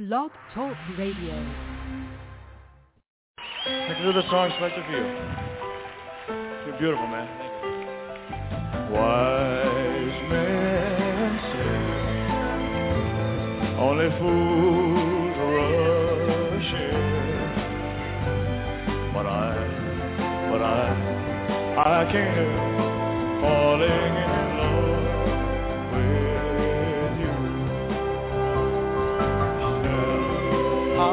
Blog Talk Radio. Take another song selected for you. You're beautiful, man. Wise men say only fools rush in, but I can't help falling in love with you. Still, I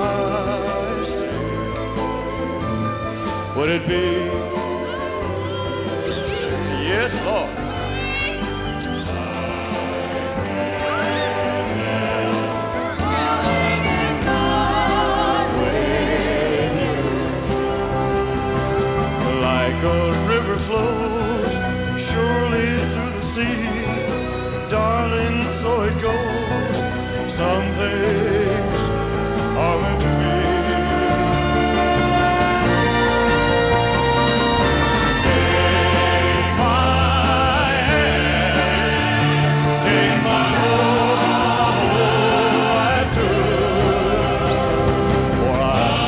say, would it be? Yes, Lord. Like a river flows surely through the sea, darling, so it goes. Some things are meant to be. Take my hand, take my whole life too. For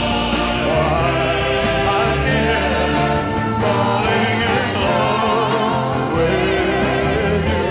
I can't falling in love with you.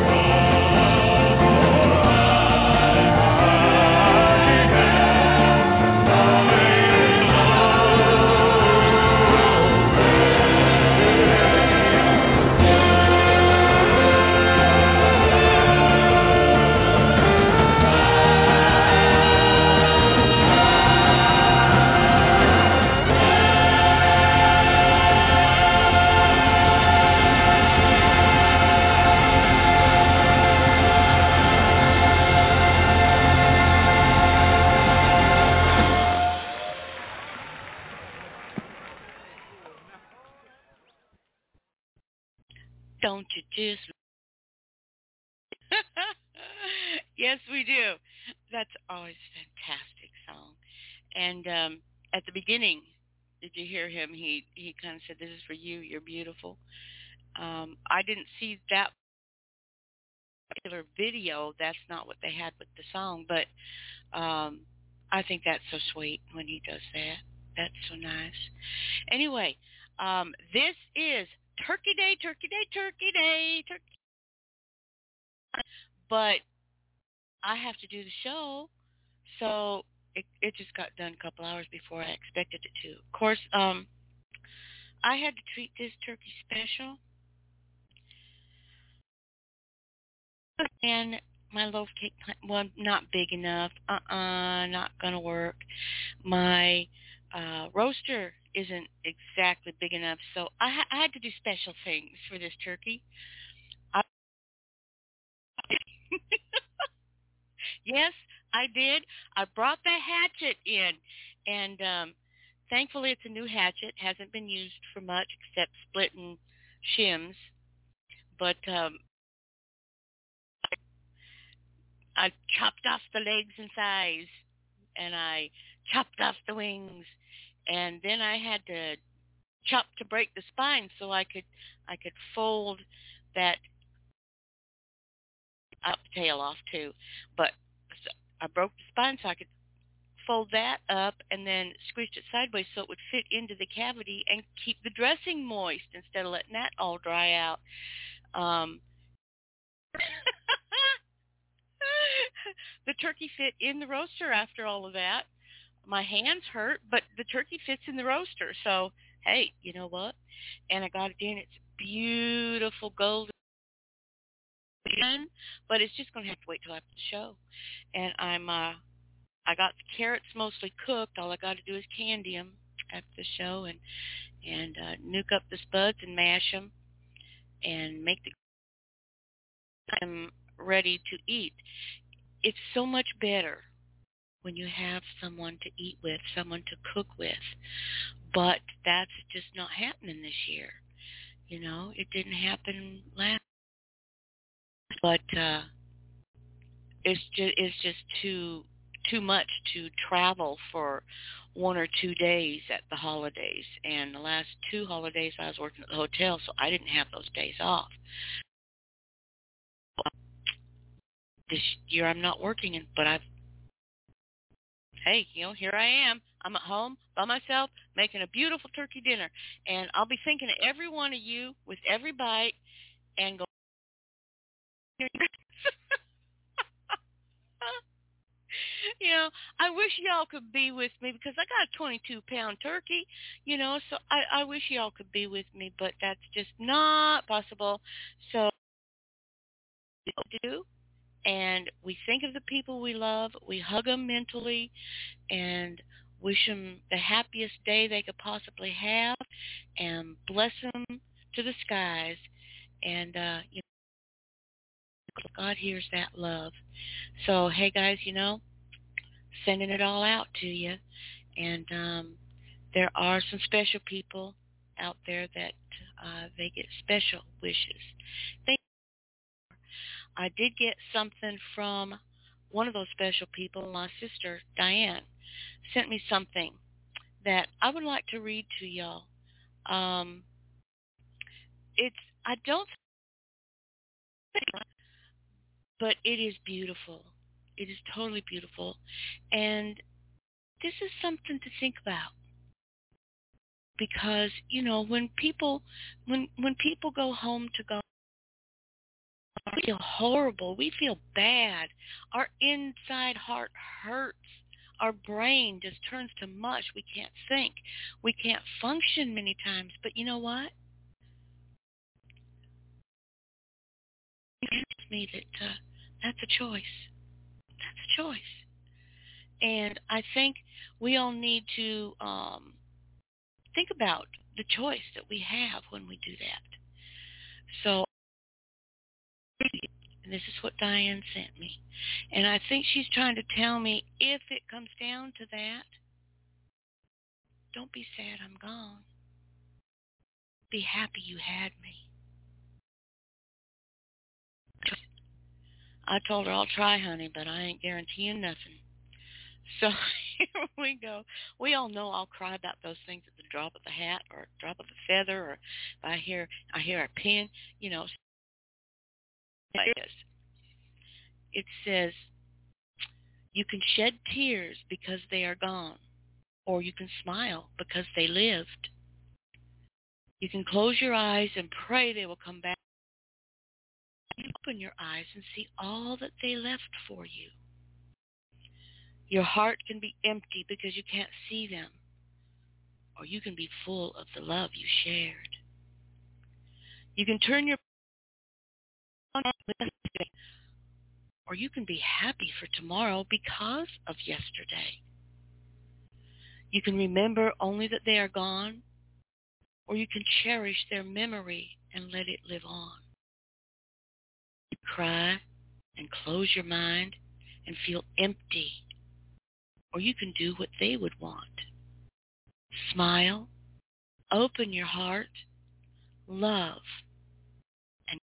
Don't you just? Yes, we do. That's always a fantastic song. And at the beginning, did you hear him? He kind of said, "This is for you. You're beautiful." I didn't see that particular video. That's not what they had with the song, but I think that's so sweet when he does that. That's so nice. Anyway, this is Turkey Day, Turkey Day, Turkey Day, Turkey. But I have to do the show, so it just got done a couple hours before I expected it to. Of course, I had to treat this turkey special, and my loaf cake, well, not big enough. Not gonna work. My roaster isn't exactly big enough, so I had to do special things for this turkey. Yes, I did. I brought the hatchet in, and thankfully it's a new hatchet. Hasn't been used for much except splitting shims. But I chopped off the legs and thighs, and I chopped off the wings, and then I had to chop to break the spine so I could fold that tail off too. But I broke the spine so I could fold that up and then squished it sideways so it would fit into the cavity and keep the dressing moist instead of letting that all dry out. The turkey fit in the roaster after all of that. My hands hurt, but the turkey fits in the roaster. So, hey, you know what? And I got it in. It's beautiful golden, but it's just going to have to wait till after the show. And I got the carrots mostly cooked. All I got to do is candy them after the show and nuke up the spuds and mash them and make them ready to eat. It's so much better when you have someone to eat with, someone to cook with. But that's just not happening this year. You know, it didn't happen last. But it's just too much to travel for 1 or 2 days at the holidays. And the last 2 holidays I was working at the hotel, so I didn't have those days off. This year I'm not working, but I've hey, here I am. I'm at home by myself making a beautiful turkey dinner. And I'll be thinking of every one of you with every bite and go, I wish y'all could be with me because I got a 22-pound turkey, so I wish y'all could be with me, but that's just not possible. So we do, and we think of the people we love. We hug them mentally and wish them the happiest day they could possibly have and bless them to the skies. And, God hears that love. So, hey, guys, sending it all out to you. And there are some special people out there that they get special wishes. I did get something from one of those special people. My sister, Diane, sent me something that I would like to read to y'all. I don't think, but it is beautiful. It is totally beautiful. And this is something to think about. Because, when people go home to go, we feel horrible. We feel bad. Our inside heart hurts. Our brain just turns to mush. We can't think. We can't function many times. But you know what? It tells me that that's a choice. That's a choice. And I think we all need to think about the choice that we have when we do that. So, and this is what Diane sent me. And I think she's trying to tell me, if it comes down to that, don't be sad I'm gone. Be happy you had me. I told her, I'll try, honey, but I ain't guaranteeing nothing. So here we go. We all know I'll cry about those things at the drop of a hat or a drop of a feather, or if I hear a pin, It says, you can shed tears because they are gone, or you can smile because they lived. You can close your eyes and pray they will come back. You open your eyes and see all that they left for you. Your heart can be empty because you can't see them, or you can be full of the love you shared. You can turn your or you can be happy for tomorrow because of yesterday. You can remember only that they are gone, or you can cherish their memory and let it live on. You cry and close your mind and feel empty, or you can do what they would want. Smile, open your heart, love, and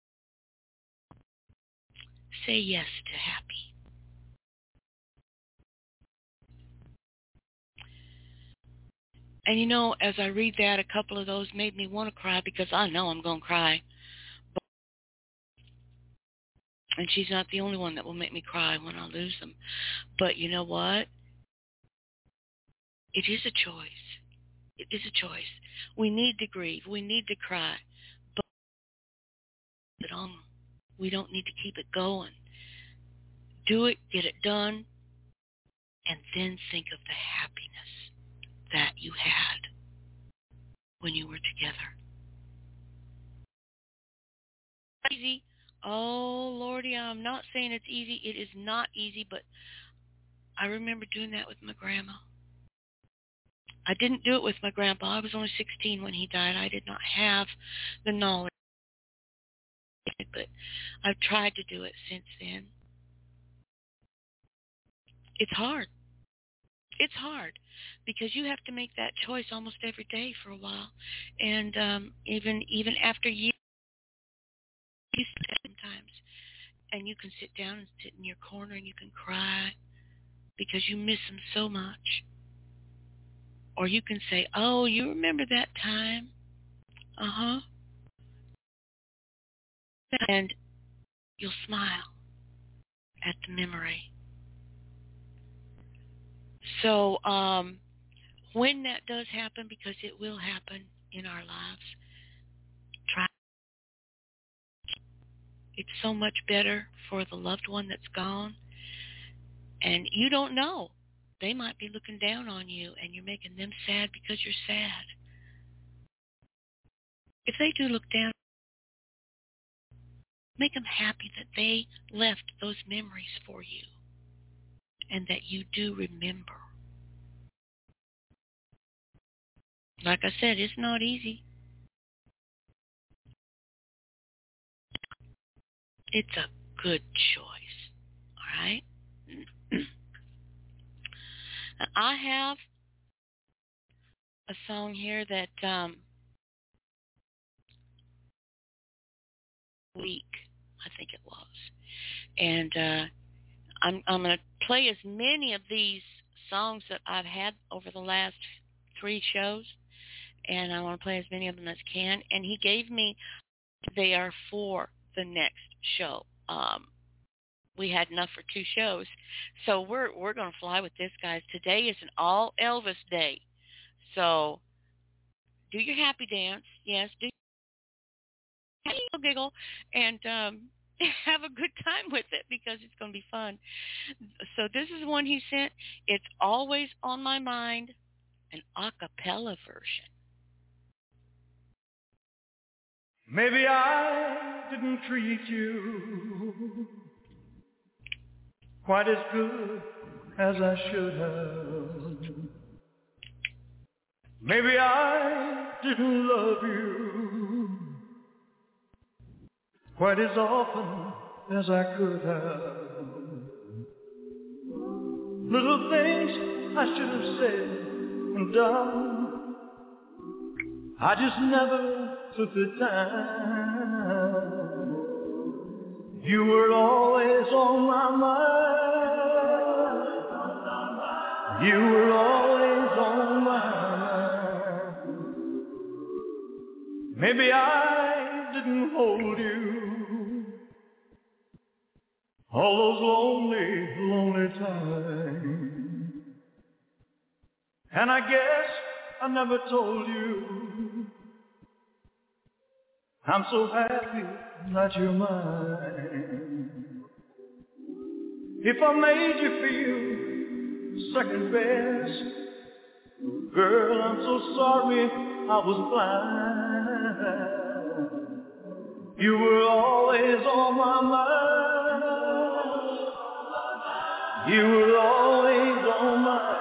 say yes to happy. And as I read that, a couple of those made me want to cry because I know I'm going to cry. And she's not the only one that will make me cry when I lose them. But you know what? It is a choice. It is a choice. We need to grieve. We need to cry. But we don't need to keep it going. Do it, get it done, and then think of the happiness that you had when you were together. Easy. Oh, Lordy, I'm not saying it's easy. It is not easy, but I remember doing that with my grandma. I didn't do it with my grandpa. I was only 16 when he died. I did not have the knowledge, but I've tried to do it since then. It's hard. It's hard because you have to make that choice almost every day for a while. And even after years, sometimes, and you can sit down and sit in your corner and you can cry because you miss them so much. Or you can say, oh, you remember that time? Uh-huh. And you'll smile at the memory. So when that does happen, because it will happen in our lives, try. It's so much better for the loved one that's gone. And you don't know. They might be looking down on you and you're making them sad because you're sad. If they do look down, make them happy that they left those memories for you and that you do remember. Like I said, it's not easy. It's a good choice. All right? I have a song here that week, I think it was. And I'm going to play as many of these songs that I've had over the last 3 shows, and I want to play as many of them as I can. And he gave me, they are for the next show. We had enough for 2 shows, so we're going to fly with this, guys. Today is an all Elvis day, so do your happy dance. Yes, do your giggle, and have a good time with it because it's going to be fun. So this is one he sent. It's Always on My Mind, an a cappella version. Maybe I didn't treat you quite as good as I should have. Maybe I didn't love you quite as often as I could have. Little things I should have said and done, I just never took the time. You were always on my mind. You were always on my mind. Maybe I didn't hold you all those lonely, lonely times. And I guess I never told you I'm so happy that you're mine. If I made you feel second best, girl, I'm so sorry I was blind. You were always on my mind. You were always on my mind.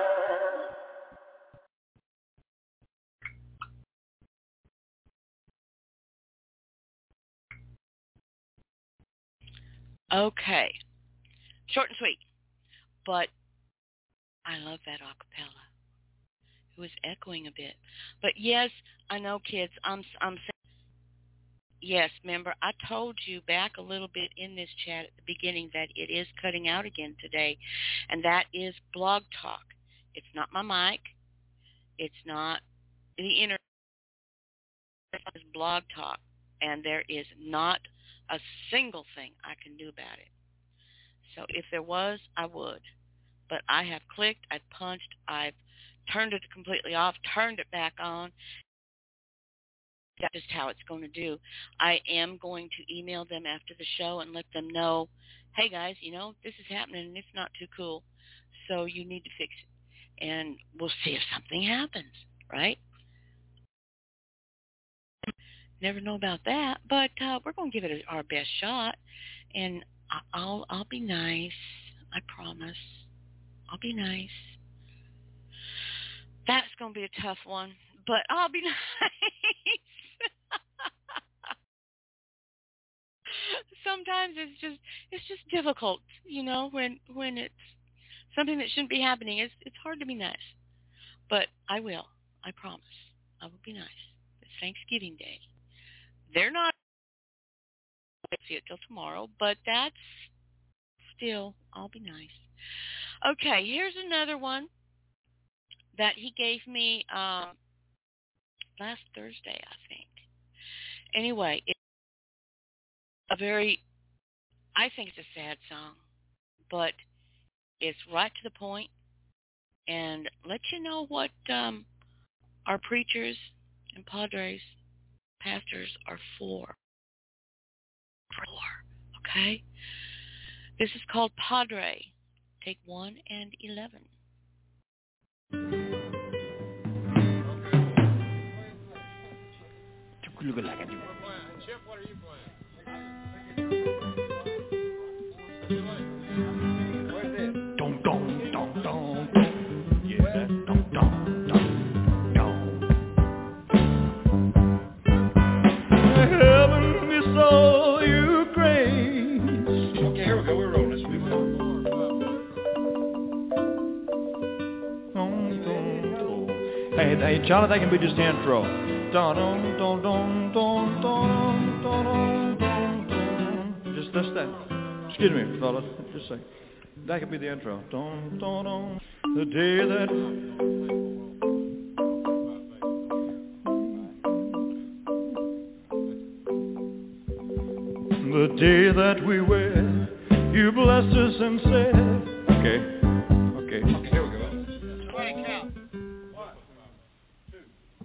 Okay. Short and sweet. But I love that a cappella. It was echoing a bit. But yes, I know, kids, I'm saying, yes, remember, I told you back a little bit in this chat at the beginning that it is cutting out again today, and that is Blog Talk. It's not my mic. It's not the internet. It's Blog Talk, and there is not a single thing I can do about it. So if there was, I would. But I have clicked, I've punched, I've turned it completely off, turned it back on. That's just how it's going to do. I am going to email them after the show and let them know, hey guys, this is happening and it's not too cool, so you need to fix it. And we'll see if something happens, right? Never know about that, but we're going to give it our best shot, and I'll be nice. I promise. I'll be nice. That's going to be a tough one, but I'll be nice. Sometimes it's just difficult, when it's something that shouldn't be happening. It's hard to be nice, but I will. I promise. I will be nice. It's Thanksgiving Day. They're not. I see it till tomorrow, but that's still. I'll be nice. Okay, here's another one that he gave me last Thursday, I think. Anyway, it's I think it's a sad song, but it's right to the point, and let you know what our preachers and padres, pastors are for. Okay? This is called Padre. Take 1 and 11. Chip, what are you playing? Where's this? Dong, dong, dong, dong, dong. Yeah, dong, dong, dong, dong. Heaven bestow you grace. Okay, here we go. We're rolling. This will be one. Hey, Jonathan, that can be just the intro. Dun, dun, dun, dun, dun, dun, dun, dun, dun. Just that's that. Excuse me, fellas. Just a second. That could be the intro. Dun, dun, dun. The day that we wed, you blessed us and said. Okay, here we go. Somebody count. 1, 2,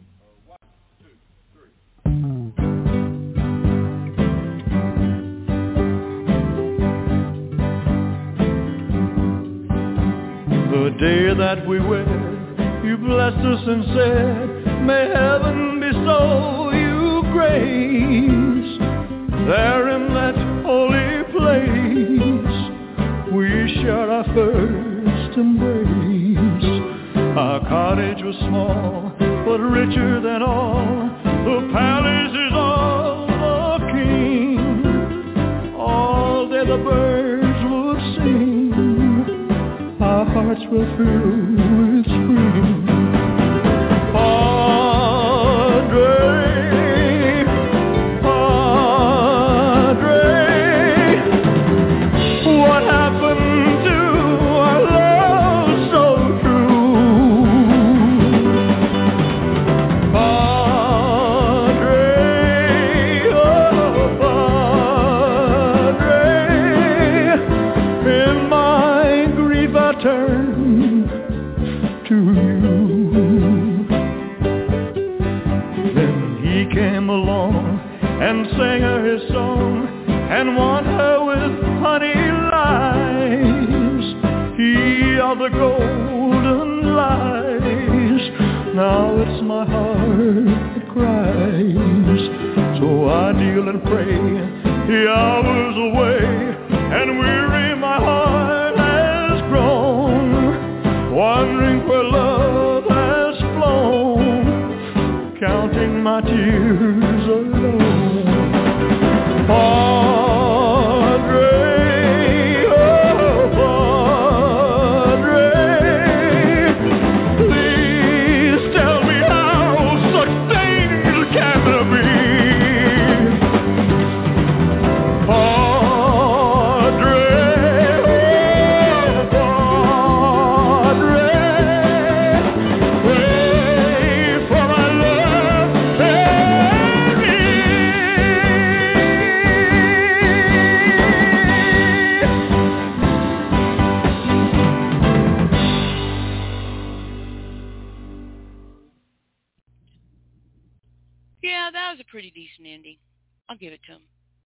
1, 2, 3. The day that we wed, you blessed us and said, may heaven bestow you grace. There in that holy place, we shared our first embrace. Our cottage was small, but richer than all the palaces of the king. All day the birds would sing, our hearts were filled with spring. The golden lies, now it's my heart that cries. So I kneel and pray, the hours away, and weary my heart has grown, wondering where love has flown, counting my tears alone. Pretty decent ending. I'll give it to him.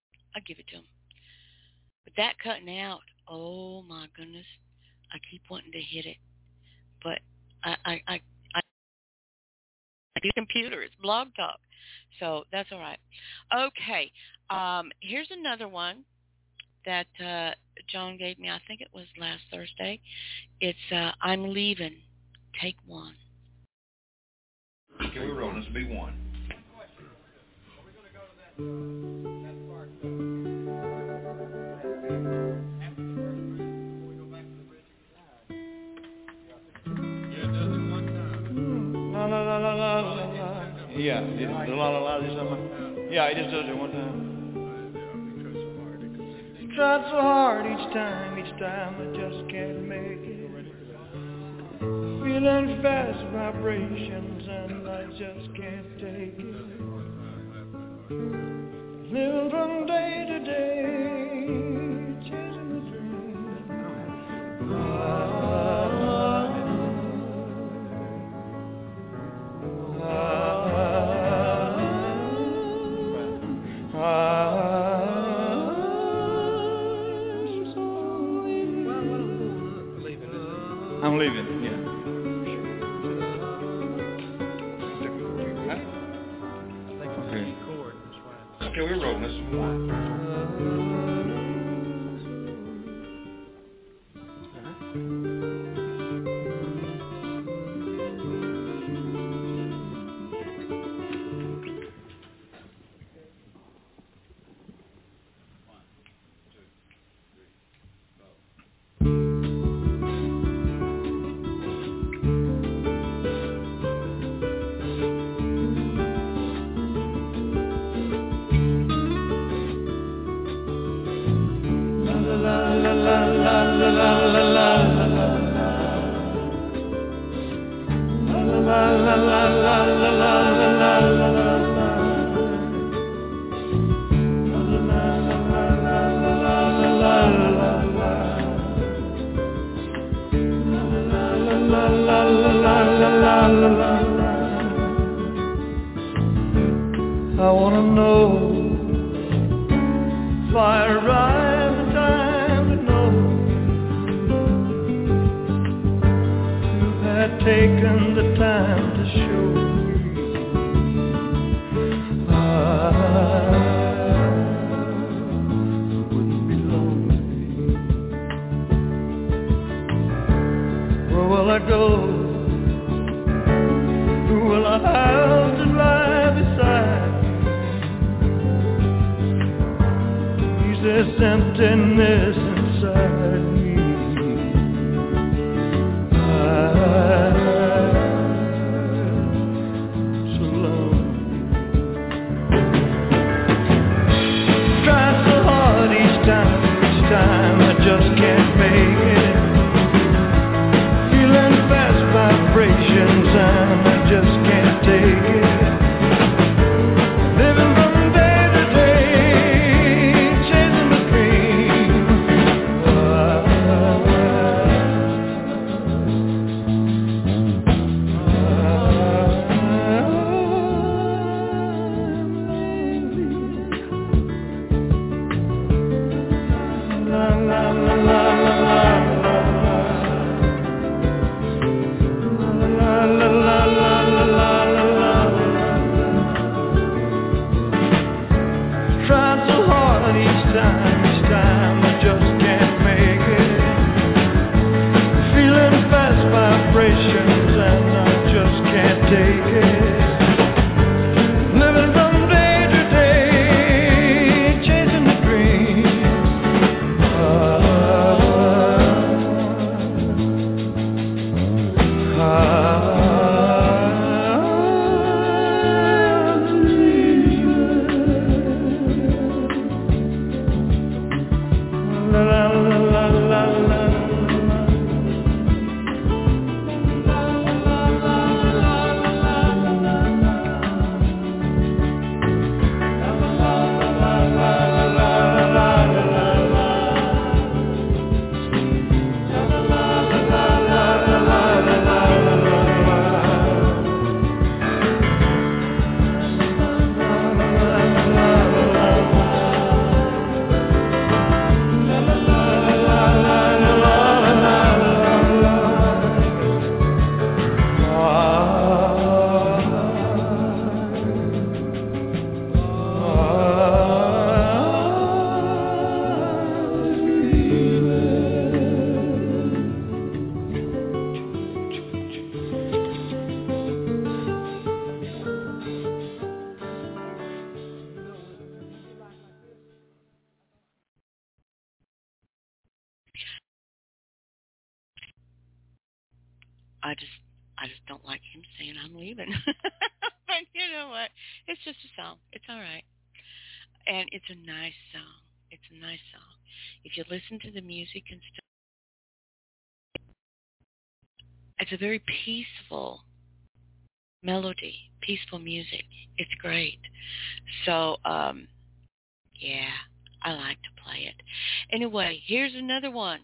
But that cutting out, oh my goodness, I keep wanting to hit it, but I the computer, it's Blog Talk, so that's all right. Okay, here's another one that Joan gave me. I think it was last Thursday. It's I'm Leaving. Take 1. Okay, we're rolling. This will be 1. Yeah, the la la la or something. Yeah, he just does it one time. Tried so hard each time I just can't make it. Feeling fast vibrations and I just can't take it. Living from day to day, chasing the dream. I'm leaving, yeah. Okay, we're rolling. This is one. I want to know if I arrive in time to know you had taken the time to show me I wouldn't be lonely. Where will I go? Who will I have to lie beside? This emptiness inside me. I'm so lonely. Trying so hard each time I just can't make it. Feeling fast vibrations and I just can't take it. Living from day to day. I just don't like him saying I'm leaving. But you know what? It's just a song. It's all right. And it's a nice song. It's a nice song. If you listen to the music and stuff, it's a very peaceful melody, peaceful music. It's great. So, yeah, I like to play it. Anyway, here's another one.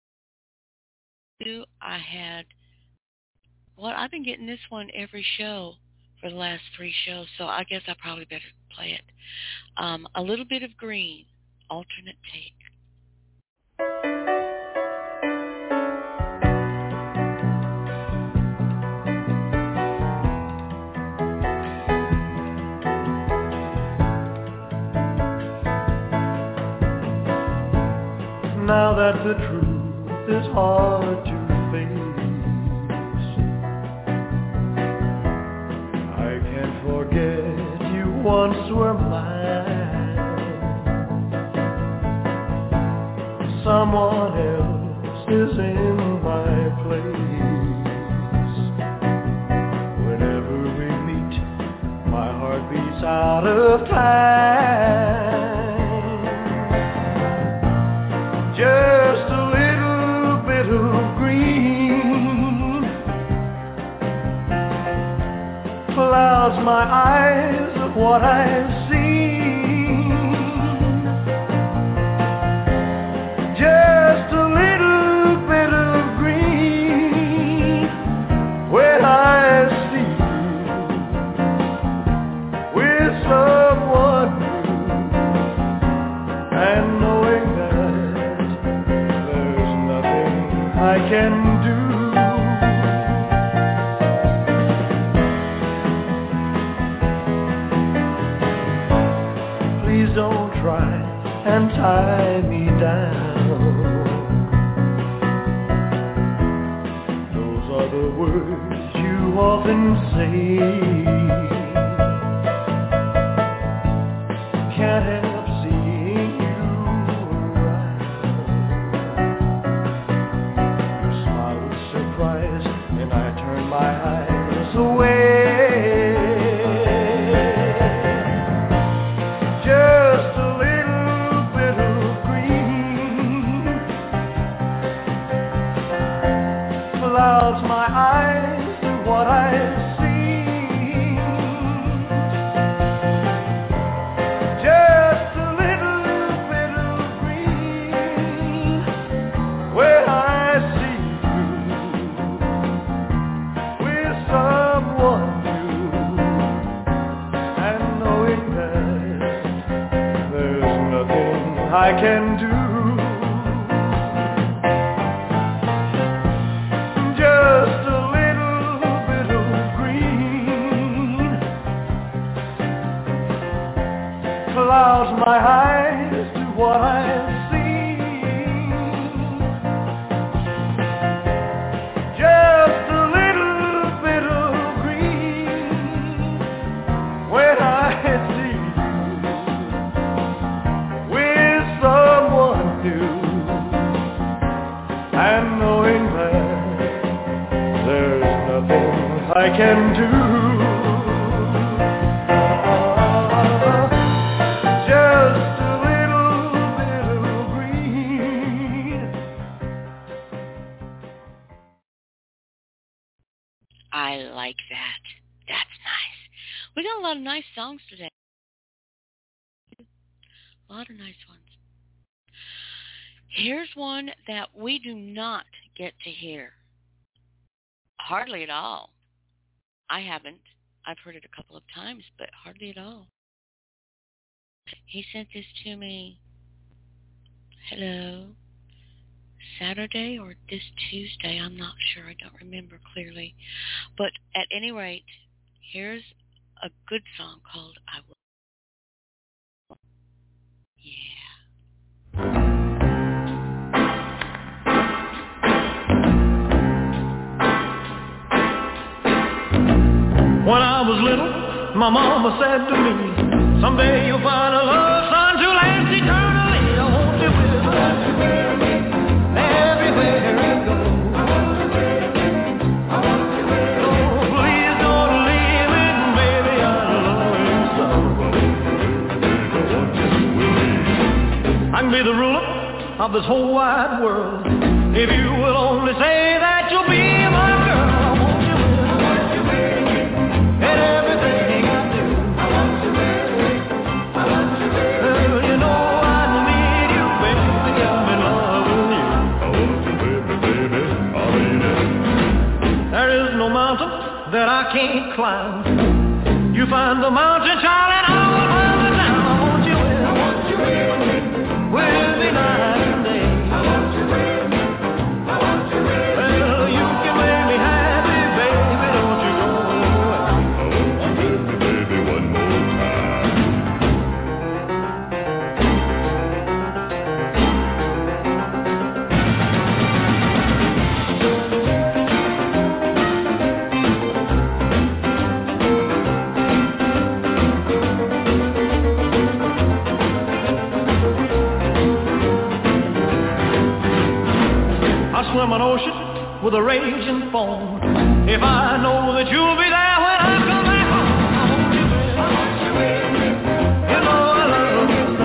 I've been getting this one every show for the last 3 shows, so I guess I probably better play it. A Little Bit of Green, alternate take. now that the truth is hard to face, I can't forget you once were mine. Someone else is in my place. Whenever we meet, my heart beats out of time. Just a little bit of green clouds my eyes of what I see. Just a little bit of green when I see you with someone new, and knowing that there's nothing I can do. Please don't try and tie me down. Those are the words you often say. Can't help seeing you around. Your smile was surprise, and I turned my eyes away. Just a little bit of green clouds my eyes to what I see. Just a little bit of green when I see you with someone new, and knowing that there's nothing I can do. Just a little bit of green clouds my eyes to what I see. Just a little bit of green when I see you with someone new, and knowing that there's nothing I can do. Just a little bit of green. I like that. That's nice. We got a lot of nice songs today. A lot of nice ones. Here's one that we do not get to hear. Hardly at all. I haven't. I've heard it a couple of times, but hardly at all. He sent this to me, hello, Saturday or this Tuesday. I'm not sure. I don't remember clearly. But at any rate, here's a good song called I Will. Yeah. When I was little, my mama said to me, someday you'll find a love son to last eternally. I want you with me everywhere you go. Oh, please don't leave me, baby, I love you so. I can be the ruler of this whole wide world if you will only say that you'll be my girl. I want you with me in everything I do. I want you with me. You know I need you, baby. I'm in love with you. I want you with me, baby. I mean it. There is no mountain that I can't climb. You find the mountain, child, and I will find the town. I want you with me. I want you with me night and day. I want you with me. I want you with me. Well, you can make me happy, baby. Don't you go away. I want you with me, baby, one more time. over the raging foam. If I know that you'll be there when I come back home, I want you, baby. I want you, baby. You know I love you so.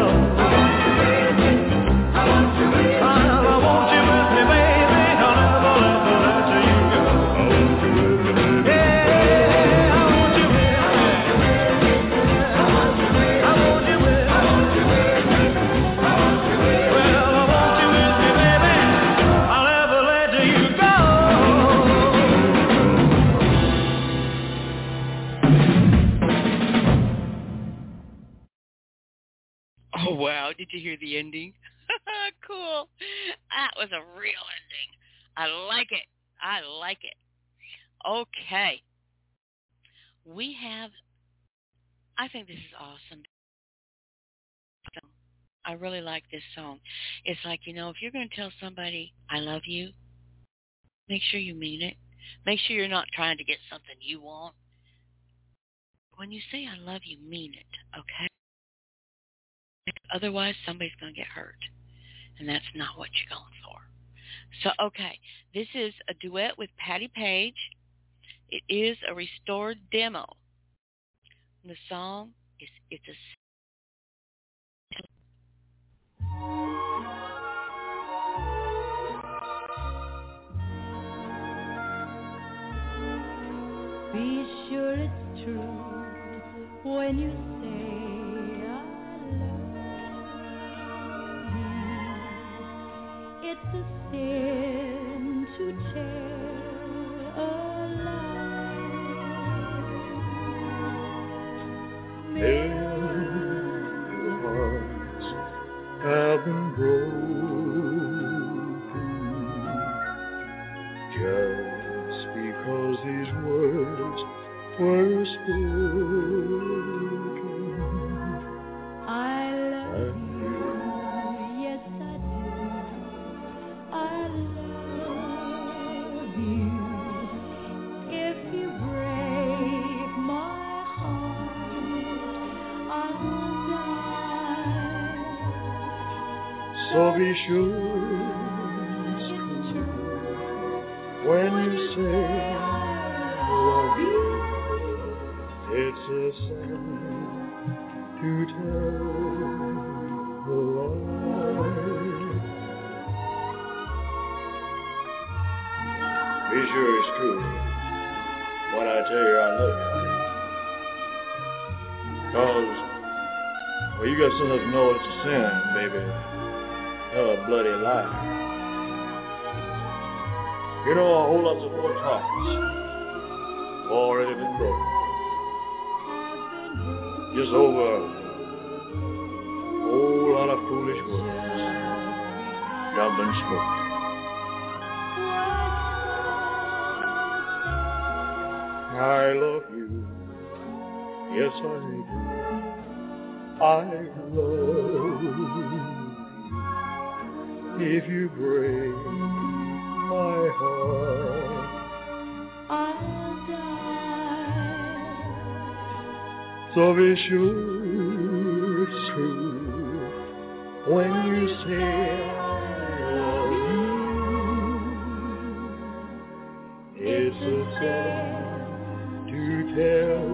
I want you, baby. I want you with me, baby. I'll never let you go. Yeah, I want you, baby. I want you, baby. I want you, baby. I want you, baby. I want you, baby. Well, I want you with me, baby. I'll never let you go. Oh, wow. Did you hear the ending? Cool. That was a real ending. I like it. I like it. Okay. I think this is awesome. I really like this song. It's like, if you're going to tell somebody, I love you, make sure you mean it. Make sure you're not trying to get something you want. When you say I love you, mean it, okay? Otherwise, somebody's going to get hurt, and that's not what you're going for. So, okay, this is a duet with Patti Page. It is a restored demo. And the song is It's a... Be sure it's true when you say I love you. It's a sin to tell a lie. Million hearts have been broken just because these words were spoken. I love you, yes I do. I love you. If you break my heart, I'll die. So be sure it's true when you say I love you. It's a sin to tell a lie. Be sure it's true when I tell you I love you. 'Cause, well, you got to let us know it's a sin, baby. Tell a bloody lie. You know, a whole lot of folks' hearts already been broken. Just over a whole lot of foolish words that been spoken. I love you, yes I do. I love you. If you break my heart, I'll die. so be sure it's true when you say I love you. It's a sin to tell.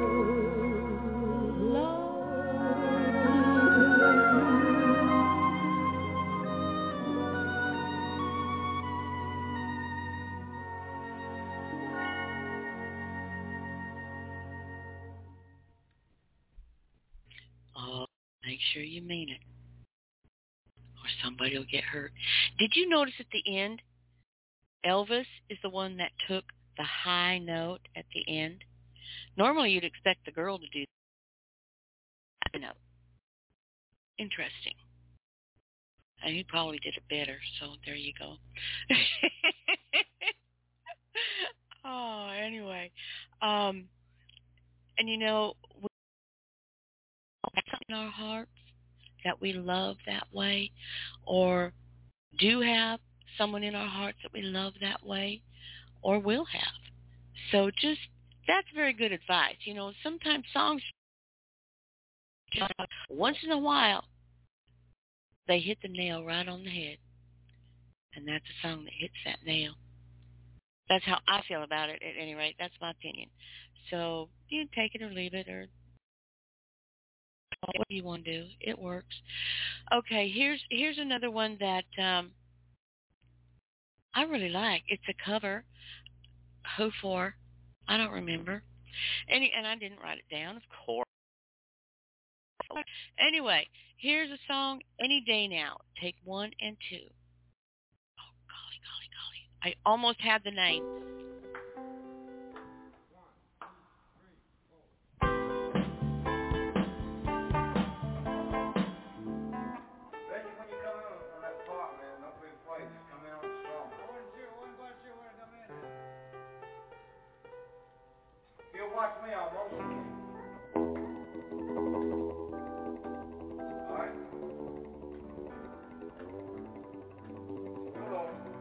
Oh, make sure you mean it, or somebody will get hurt. Did you notice at the end, Elvis is the one that took the high note at the end? Normally you'd expect the girl to do that note. Interesting. And he probably did it better, so there you go. Oh, anyway. And we have something in our hearts that we love that way, or do have someone in our hearts that we love that way, or will have. So that's very good advice. Sometimes songs, once in a while, they hit the nail right on the head. And that's a song that hits that nail. That's how I feel about it. At any rate, that's my opinion. So you can take it or leave it, or what you want to do. It works. Okay, here's another one that I really like. It's a cover. Who for? I don't remember. And I didn't write it down, of course. Anyway, here's a song, Any Day Now. Take 1 and 2. Oh, golly. I almost had the name. Watch me, I'll motion. All right. Hello.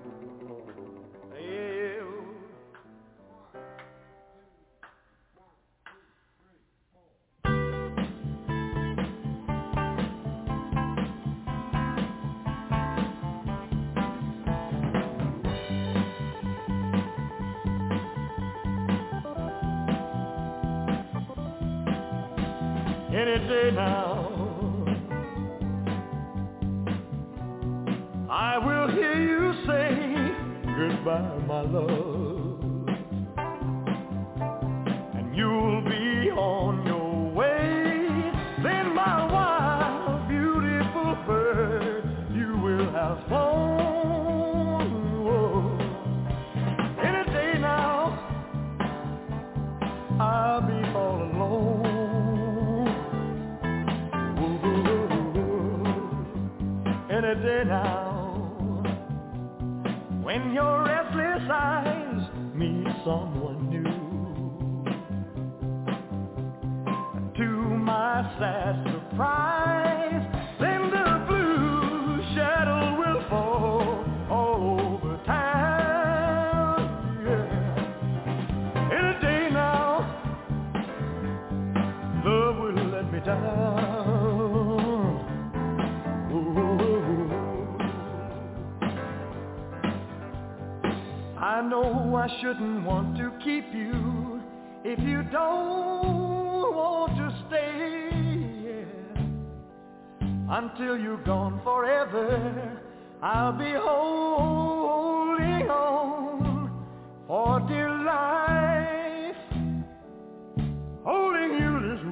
Any day now, I will hear you say goodbye, my love, and you'll be on your way. Then my wild, beautiful bird, you will have flown. Whoa. Any day now, I'll be all alone. Any day now, when your restless eyes meet someone new, to my sad surprise, then the blue shadow will fall all over town. Yeah. Any day now, love will let me down. I know I shouldn't want to keep you if you don't want to stay, yeah. Until you're gone forever, I'll be holding on for dear life, holding you this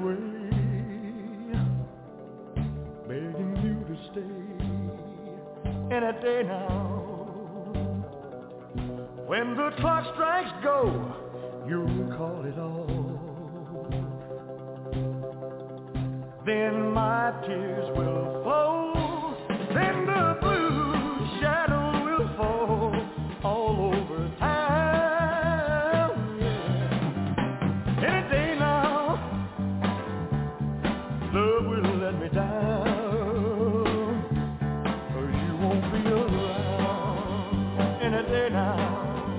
way, begging you to stay. Any day now, when the clock strikes go, you'll call it off. Then my tears will flow. Then the blue shadow will fall all over town. Yeah. Any day now, love will let me down, 'cause you won't be around. Any day now.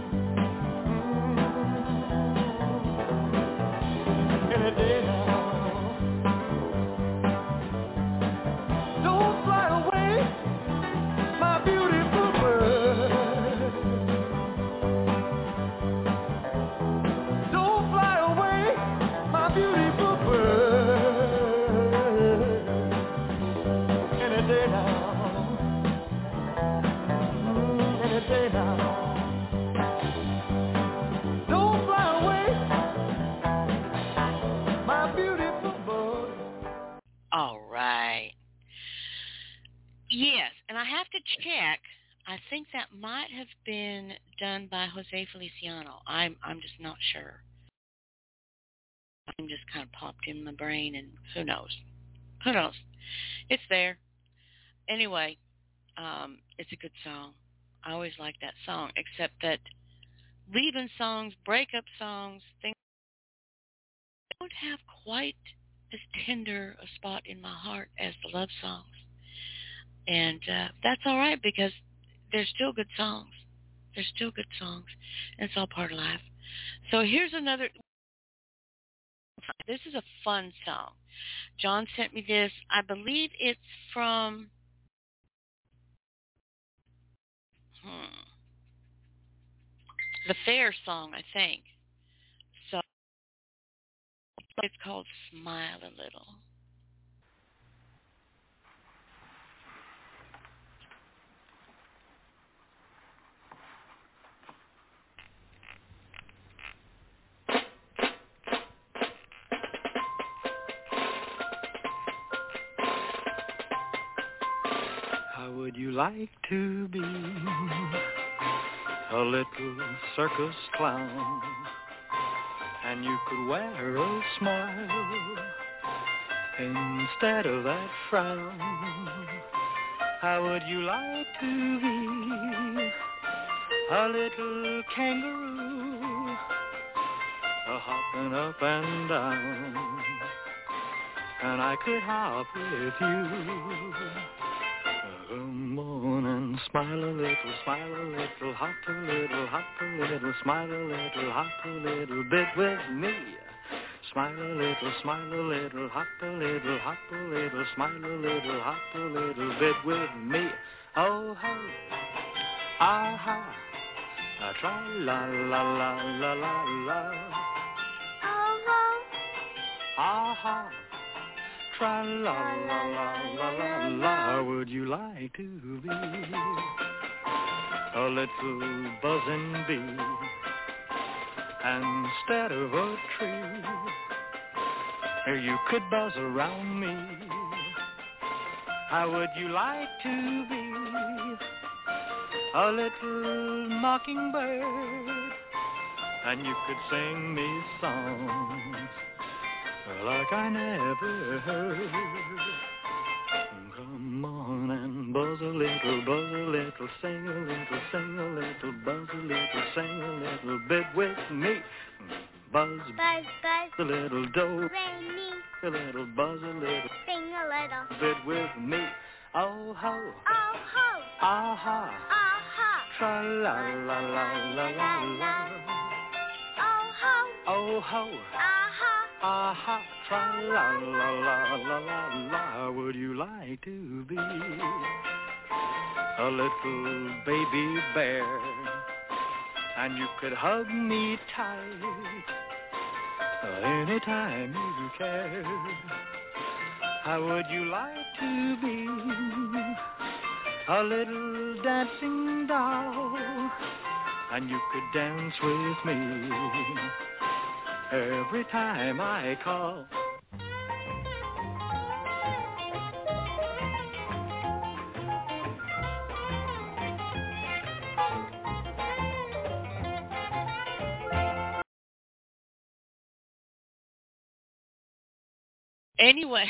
All right. Yes, and I have to check. I think that might have been done by Jose Feliciano. I'm just not sure. I'm just kind of popped in my brain, and who knows? Who knows? It's there. Anyway, it's a good song. I always like that song, except that leaving songs, breakup songs, things don't have quite as tender a spot in my heart as the love songs. And that's all right, because they're still good songs. They're still good songs. And it's all part of life. So here's another. This is a fun song. John sent me this. I believe it's from... the Fair song, I think. So it's called Smile a Little. How would you like to be a little circus clown, and you could wear a smile instead of that frown? How would you like to be a little kangaroo, a hopping up and down, and I could hop with you? Come on and smile a little, hop a little, smile a little, hop a little bit with me. Smile a little, hop a little, smile a little, hop a little bit with me. Oh ho, ah ha, tra la la la la la la. Oh ho, ah ha. Tra la la la la la la. Would you like to be a little buzzing bee instead of a tree? You could buzz around me. How would you like to be a little mockingbird, and you could sing me songs like I never heard? Come on and buzz a little, sing a little, buzz a little, sing a little bit with me. Buzz, buzz, buzz, a little do, re, mi, a little, buzz a little, sing a little bit with me. Oh ho, oh ho, ah ha, tra la la la la la la. Oh ho, aha, tra la la la la la la. Would you like to be a little baby bear, and you could hug me tight anytime you care? How would you like to be a little dancing doll, and you could dance with me every time I call? Anyway,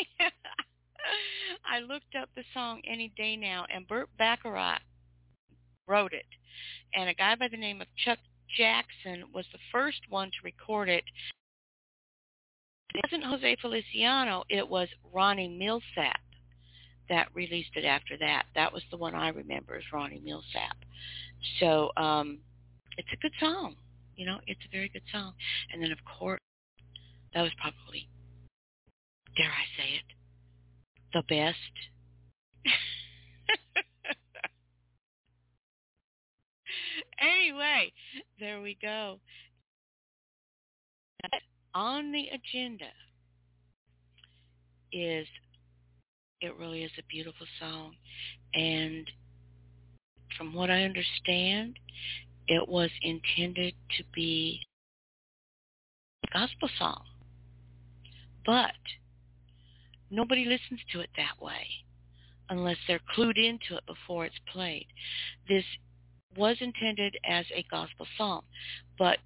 I looked up the song Any Day Now, and Burt Bacharach wrote it. And a guy by the name of Chuck Jackson was the first one to record it. It wasn't Jose Feliciano, it was Ronnie Milsap that released it after that. That was the one I remember as Ronnie Milsap. So it's a good song. You know, it's a very good song. And then, of course, that was probably, dare I say it, the best. Anyway, there we go. On the agenda is, it really is a beautiful song. And from what I understand, it was intended to be a gospel song. But nobody listens to it that way unless they're clued into it before it's played. This was intended as a gospel song, but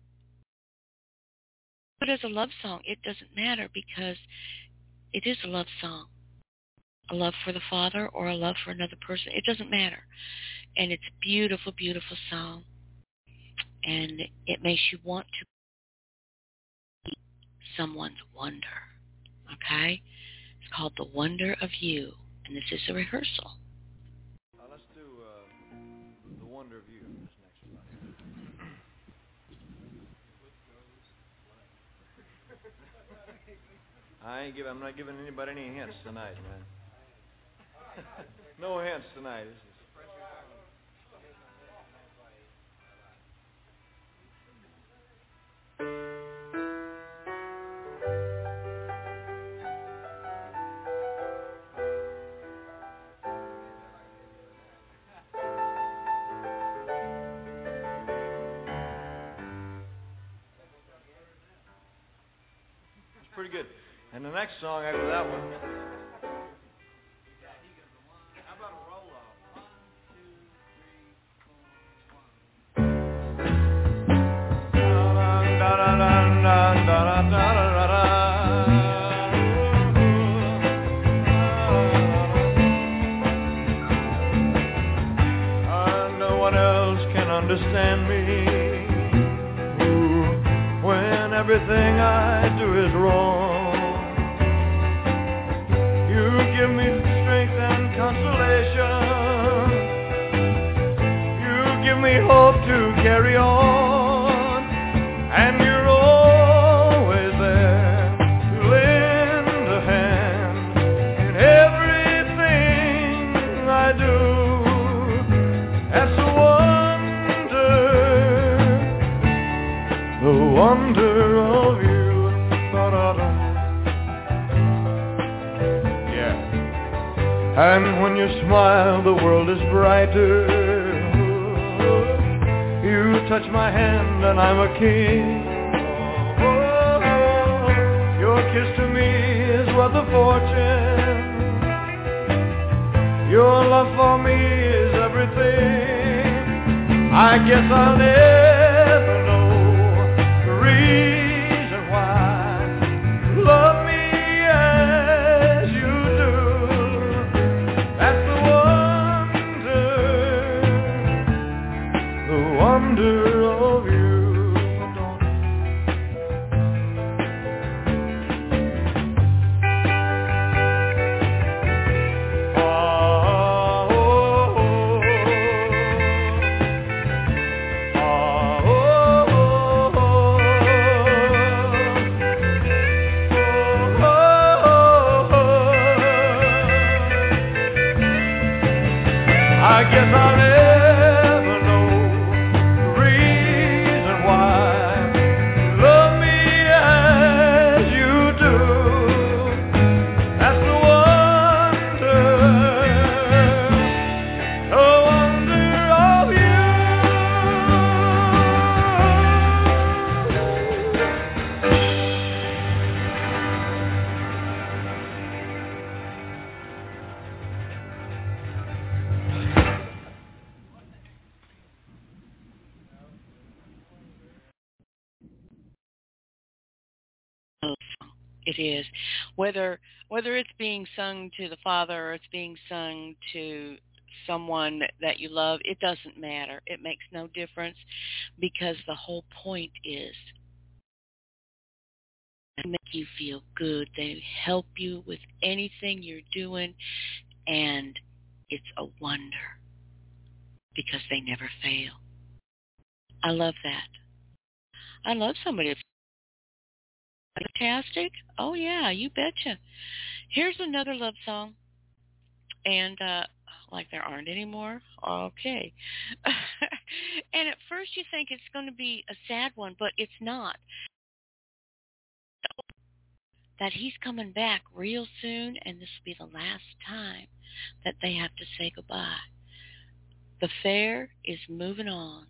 as a love song, it doesn't matter because it is a love song. A love for the Father or a love for another person. It doesn't matter. And it's a beautiful, beautiful song. And it makes you want to be someone's wonder. Okay? It's called The Wonder of You. And this is a rehearsal. Let's do The Wonder of You. This next one. I'm not giving anybody any hints tonight, man. No hints tonight. Pretty good. And the next song after that one. How about a roll-off? 1, 2, 3, 4, 1. No one else can understand me. When everything I do is wrong, you give me strength and consolation. You give me hope to carry on, and you're always there to lend a hand in everything I do. That's the wonder of you. Yeah. And when you smile, the world is brighter. You touch my hand and I'm a king. Your kiss to me is worth a fortune. Your love for me is everything. I guess I'll never know reason why you love me as you do. That's the wonder of you. I guess I'll never know the reason why you love me as you do. That's the wonder of you. It is. Whether it's being sung to the Father or it's being sung to someone that you love, it doesn't matter. It makes no difference, because the whole point is to make you feel good. They help you with anything you're doing, and it's a wonder because they never fail. I love that. I love somebody that's fantastic. Oh, yeah, you betcha. Here's another love song. And, like there aren't any more? Okay. And at first you think it's going to be a sad one, but it's not. That he's coming back real soon, and this will be the last time that they have to say goodbye. The fair is moving on.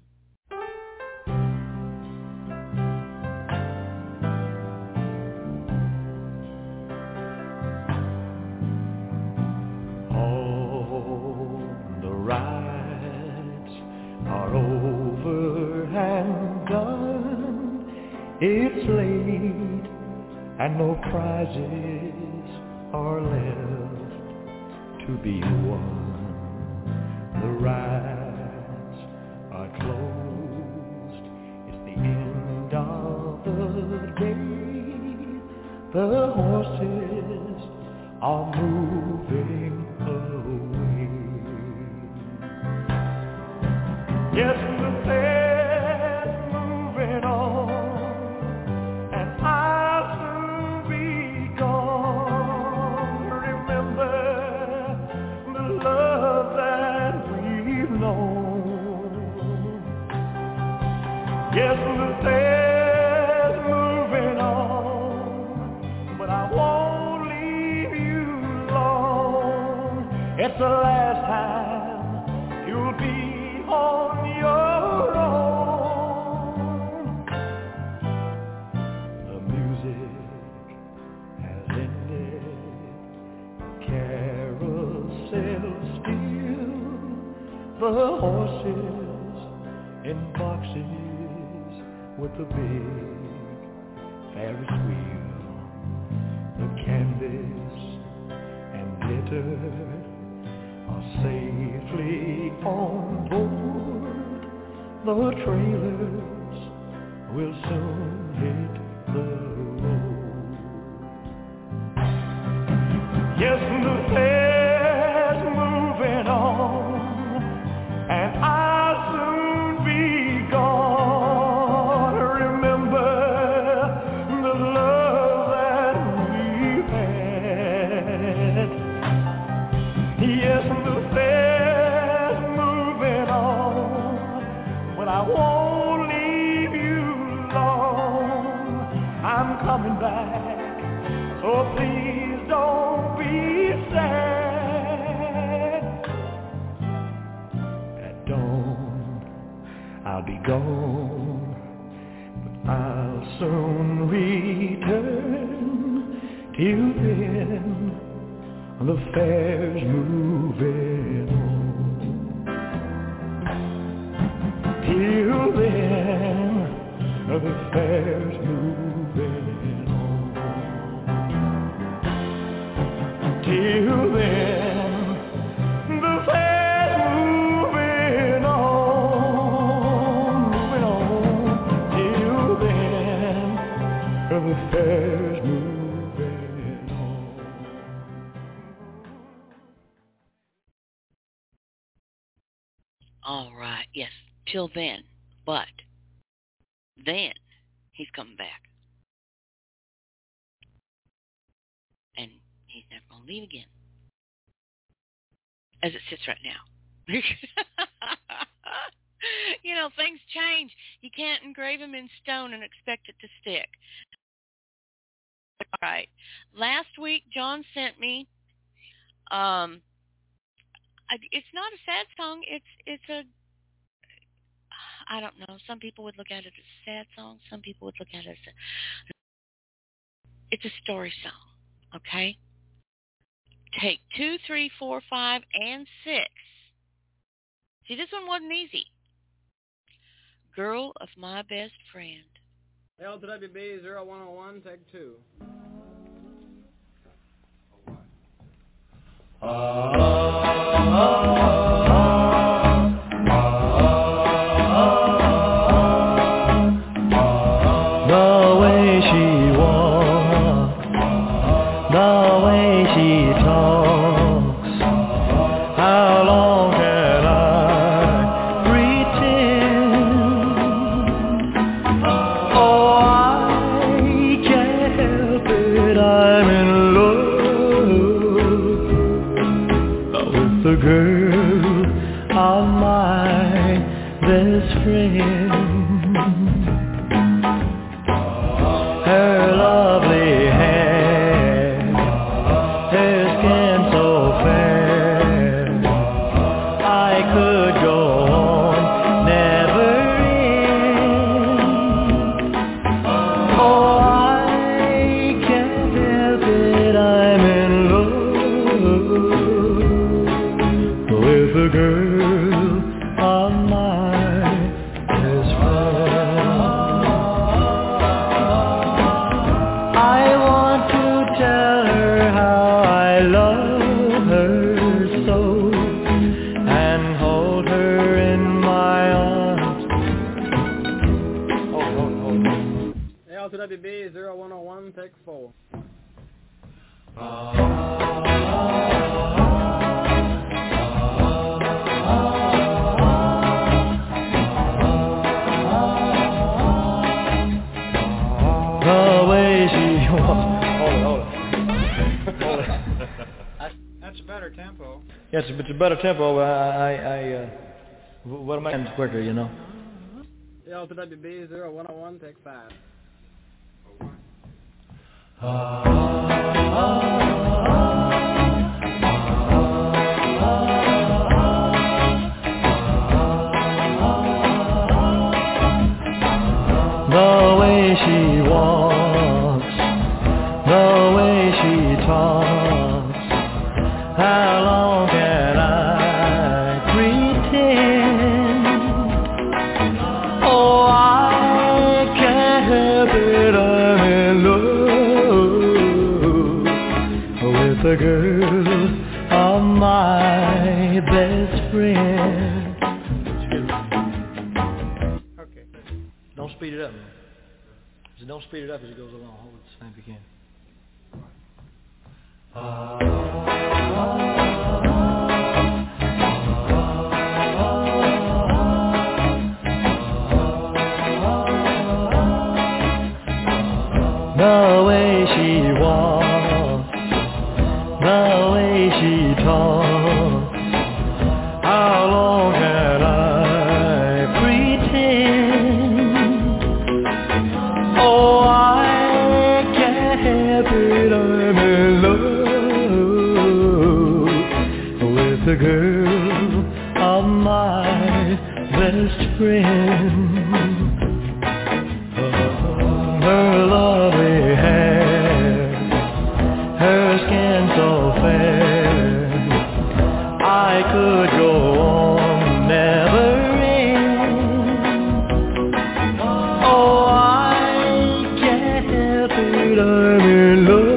The rides are over and done. It's late and no prizes are left to be won. The rides are closed. It's the end of the day. The horses are moving away. Yes, the fair's moving on, and I'll soon be gone. Remember the love that we've known. Yes, the fair's moving on, but I won't leave you the horses in boxes with the big Ferris wheel, the canvas and glitter are safely on board. The trailers will soon hit the road. Yes, the fair's moving on, and I'll soon be gone. Remember the love that we've had. Yes, the fair's moving on, but I won't leave you long. I'm coming back, so please don't be sad. At dawn, I'll be gone, but I'll soon return. Till then, the fair's moving on. Till then, the fair's moving on. Till then, the fair's moving on, moving on. Till then, the fair's moving on. All right, yes, till then. But then he's coming back. And he's never going to leave again. As it sits right now. You know, things change. You can't engrave them in stone and expect it to stick. All right. Last week, John sent me, it's not a sad song. It's a, I don't know. Some people would look at it as a sad song. Some people would look at it as it's a story song. Okay? Take 2, 3, 4, 5, and 6. See, this one wasn't easy. Girl of My Best Friend. LWB 0101, take 2. The way she walks, the way she talks, how long can I pretend? Oh, I can't help it, I'm in love with the girl of my best friend. Her lovely hair, her skin so fair, I could go on, never end. Oh, I can't help it, I'm in love with the girl of my best friend. Tell her how I love her so, and hold her in my arms. Hold. LWB 0101, take 4. The way she walks. That's a better tempo. Yes, it's a better tempo. What am I quicker, you know? LWB 0101, take 5. The way she walks, the way she talks, how long can I pretend? help it, I'm in love with the girl of my best friend. Okay. Don't speed it up. So don't speed it up as it goes along. Hold it the same if you can. The way she walks, the way she talks, how long can I pretend? Oh, I can't help it, I'm in love with the girl of my best friend. Her lovely hair, her skin so fair, I could go on, never end. Oh, I can't help it, I'm in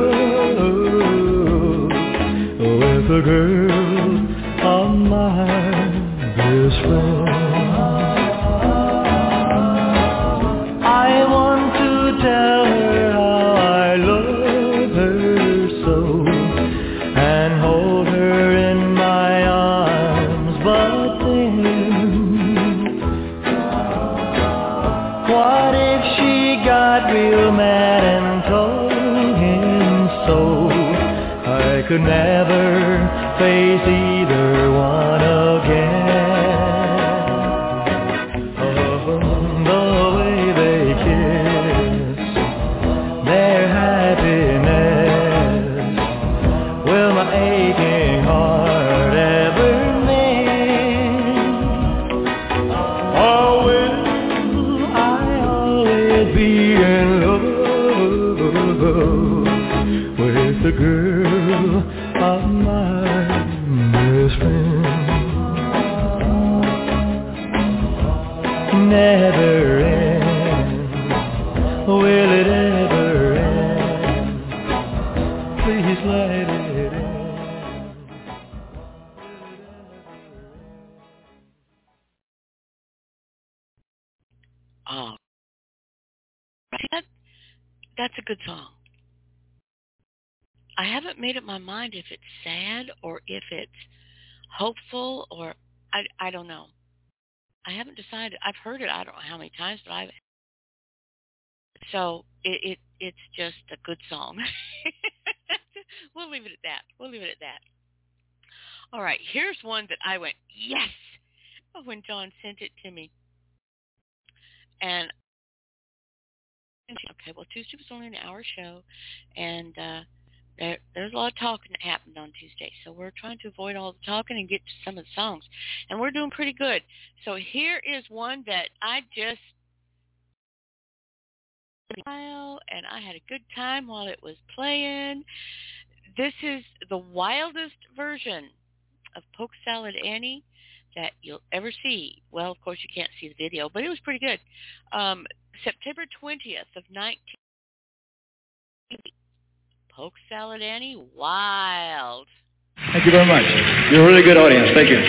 love with the girl of my best friend. Tell her how I love her so, and hold her in my arms, but then what if she got real mad and told him so? I could never face either one again. The girl of my best friend. Never end, will it ever end? Please let it end. Oh, that's a good song. I haven't made up my mind if it's sad or if it's hopeful or I don't know. I haven't decided. I've heard it I don't know how many times, but so it's just a good song. We'll leave it at that. All right, here's one that I went, yes, when John sent it to me. And okay, well, Tuesday was only an hour show, and there's a lot of talking that happened on Tuesday, so we're trying to avoid all the talking and get to some of the songs, and we're doing pretty good. So here is one that I just and I had a good time while it was playing. This is the wildest version of Polk Salad Annie that you'll ever see. Well, of course, you can't see the video, but it was pretty good. September 20th of 1980. Polk Salad Annie, wild. Thank you very much. You're a really good audience. Thank you.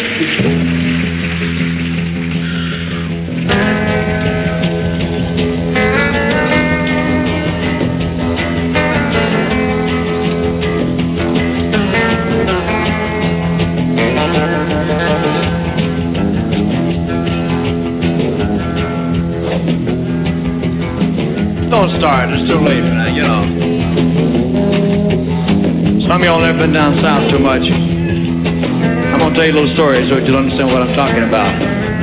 Don't start. It's too late for that, you know. Some of y'all never been down south too much. I'm going to tell you a little story so you'll understand what I'm talking about.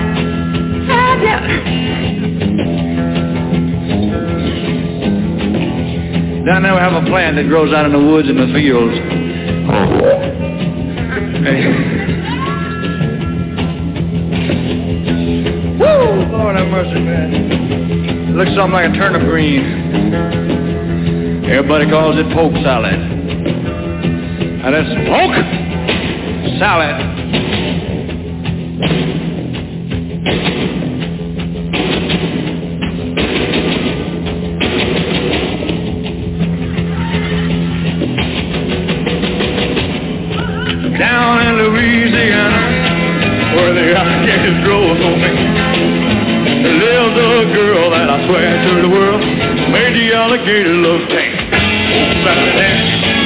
Down there we have a plant that grows out in the woods and the fields. Woo! Lord have mercy, man. It looks something like a turnip green. Everybody calls it polk salad. And it's polk salad. alligator love tank. Oh, Saturday,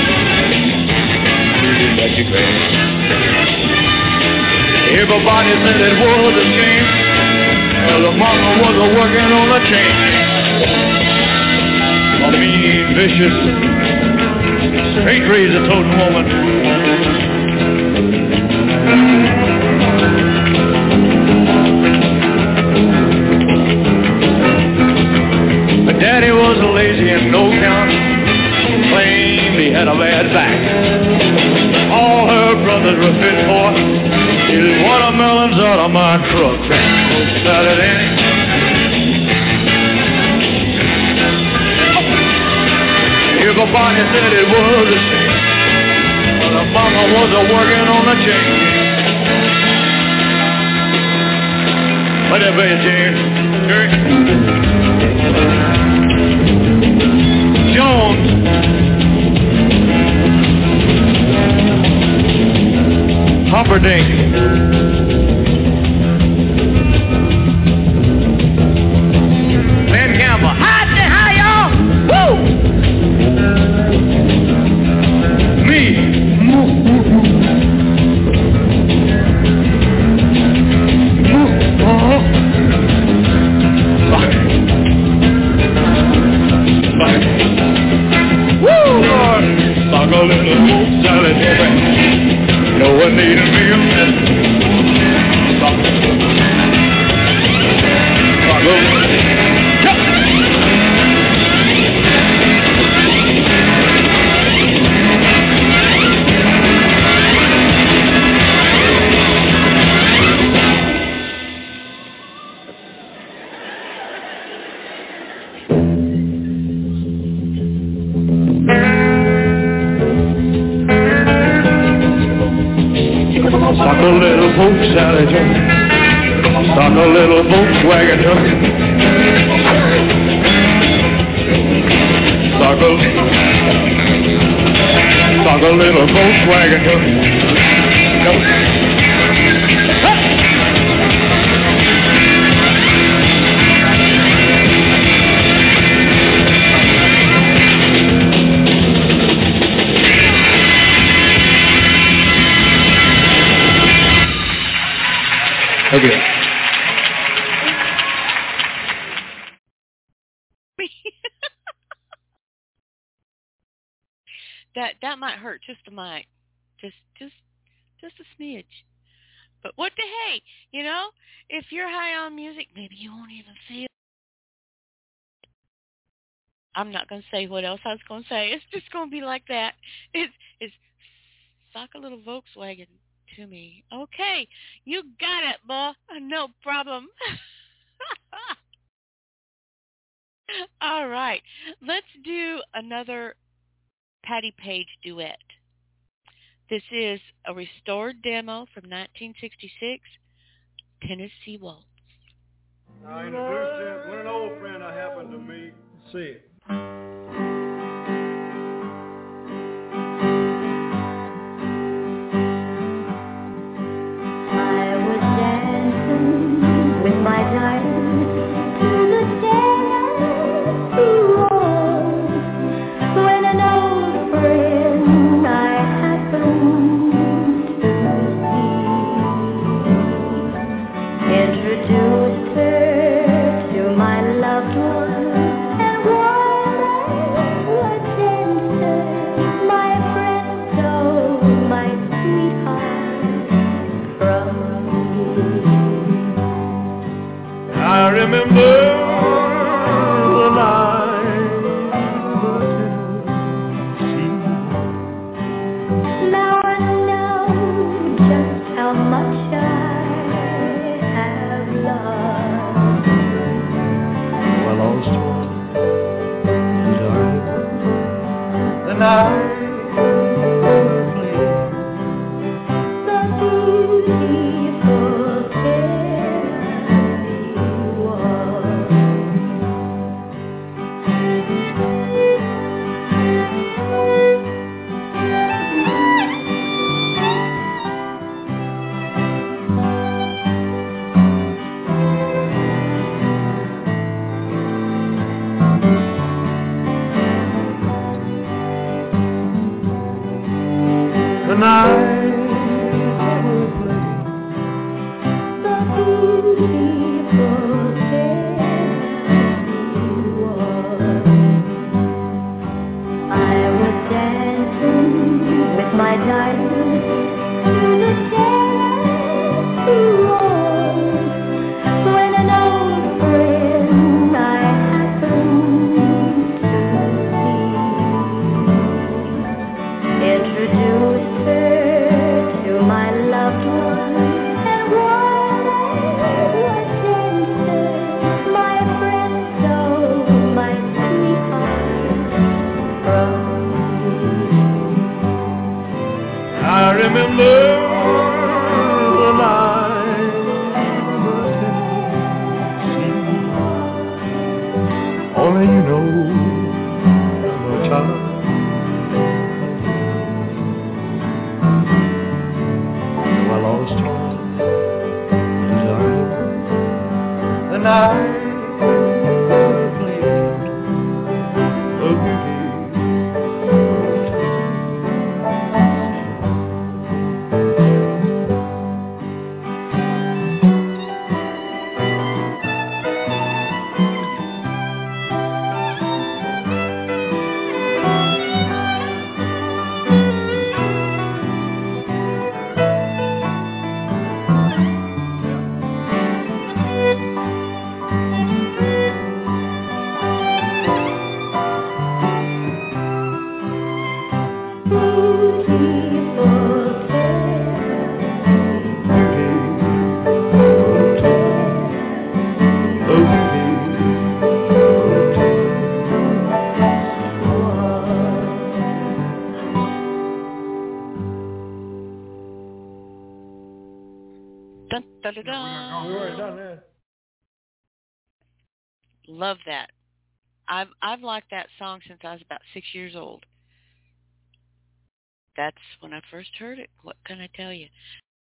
that you grand. Everybody said it was a shame. Well, the mama was working on a chain. A mean, vicious, straight-razor toting woman. But Daddy was lazy and no count. Claimed he had a bad back. All her brothers were fit for eating watermelons out of my truck. Saturday. Everybody said it was a shame. But the mama was working on a chain. Whatever it is, Jones. Humperdinck. Van Campbell. Hi, y'all. Woo! Me. Woo, Lord. Like a little salad. No one needed me a minute. Stock a little Volkswagen truck. Stock a little Volkswagen truck. Stock a little Volkswagen truck. Okay. that might hurt just a mite, just a smidge. But what the hey, you know? If you're high on music, maybe you won't even feel it. I'm not going to say what else I was going to say. It's just going to be like that. It's sock a little Volkswagen to me. Okay, you got it, boy. No problem. All right, let's do another Patti Page duet. This is a restored demo from 1966, Tennessee Waltz. I introduced you when an old friend I happened to meet. See it. My darling, to the Tennessee Waltz, when an old friend I happened to see introduced her to my loved one, and while they were dancing, my friend stole my sweetheart from me. I remember the night now I know just how much I have lost. I lost the night The beautiful Tennessee Waltz. night that will play the beautiful fairy was. I was dancing with my darling through the dusty walls when an old friend I happened to see introduced her to my loved one, and while I was dancing, my friend stole my sweetheart from me. I remember the night only you know no child. So I lost him desire the night played the beauty. Dun, dun, dun, dun. We already done that. Love that. I've liked that song since I was about 6 years old. That's when I first heard it. What can I tell you?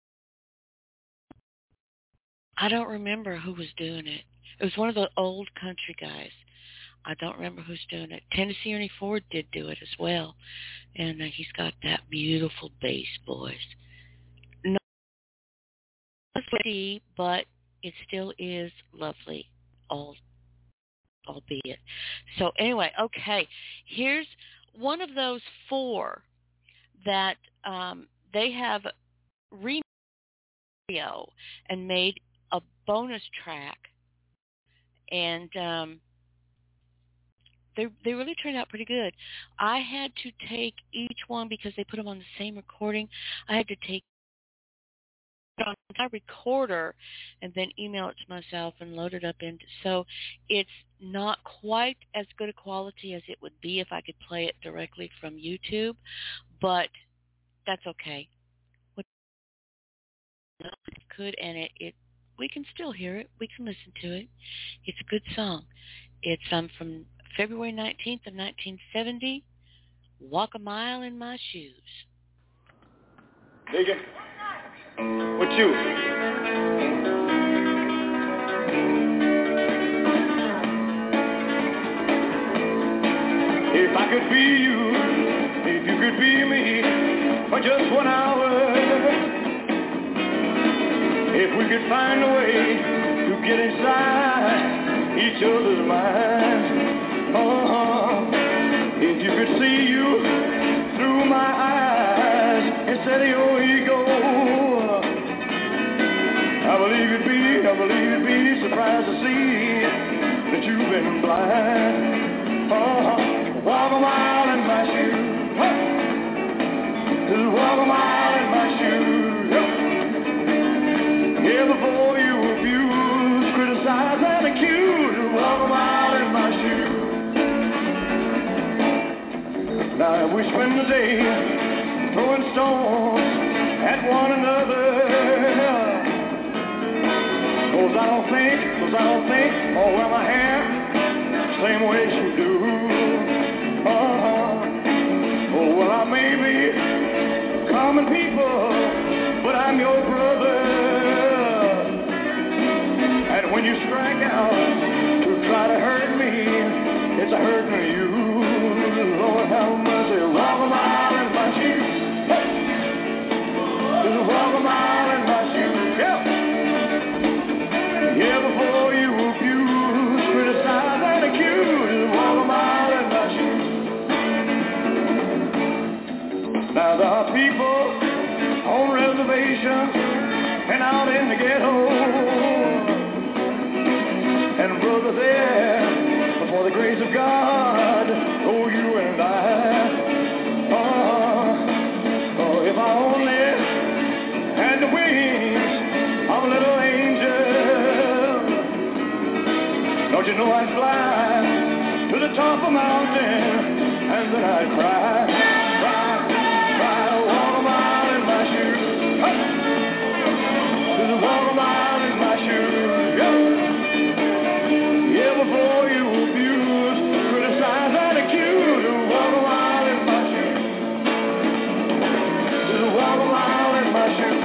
I don't remember who was doing it. It was one of the old country guys. I don't remember who's doing it. Tennessee Ernie Ford did do it as well. And he's got that beautiful bass voice. No, but it still is lovely, albeit. So anyway, okay. Here's one of those four that they have remade and made a bonus track, and they really turned out pretty good. I had to take each one because they put them on the same recording. I had to take it on my recorder and then email it to myself and load it up into. So it's not quite as good a quality as it would be if I could play it directly from YouTube, but that's okay. What could, and it we can still hear it. We can listen to it. It's a good song. It's from February 19th of 1970. Walk a Mile in My Shoes. Dig it. What you? If I could be you, if you could be me, for just 1 hour, if we could find a way to get inside each other's minds, if you could see you through my eyes instead of your ego, I believe you'd be surprised to see that you've been blind. Walk a mile in my shoes. Just walk a mile in my shoes. Yeah, before you abuse, criticize, and accuse. Walk a mile in my shoes. Now if we spend the day throwing stones at one another, cause I don't think, or wear my hair same way she do. Oh, well, I may be common people, but I'm your brother. And when you strike out to try to hurt me, it's a hurt for you. Lord have mercy, walk a mile in my shoes. walk a mile in my shoes. Yeah. Yeah, before you abuse, criticize, and accuse, just walk a mile in my shoes. Now there are people on reservations and out in the ghetto, and brother there, before the grace of God, oh, you and I, if I only had the wings of a little angel, don't you know I'd fly to the top of a mountain, and then I'd cry, walk a mile in my shoes, just walk a mile in my shoes, yeah, before you abuse, criticize, and accuse, walk a mile in my shoes, just walk a mile in my shoes,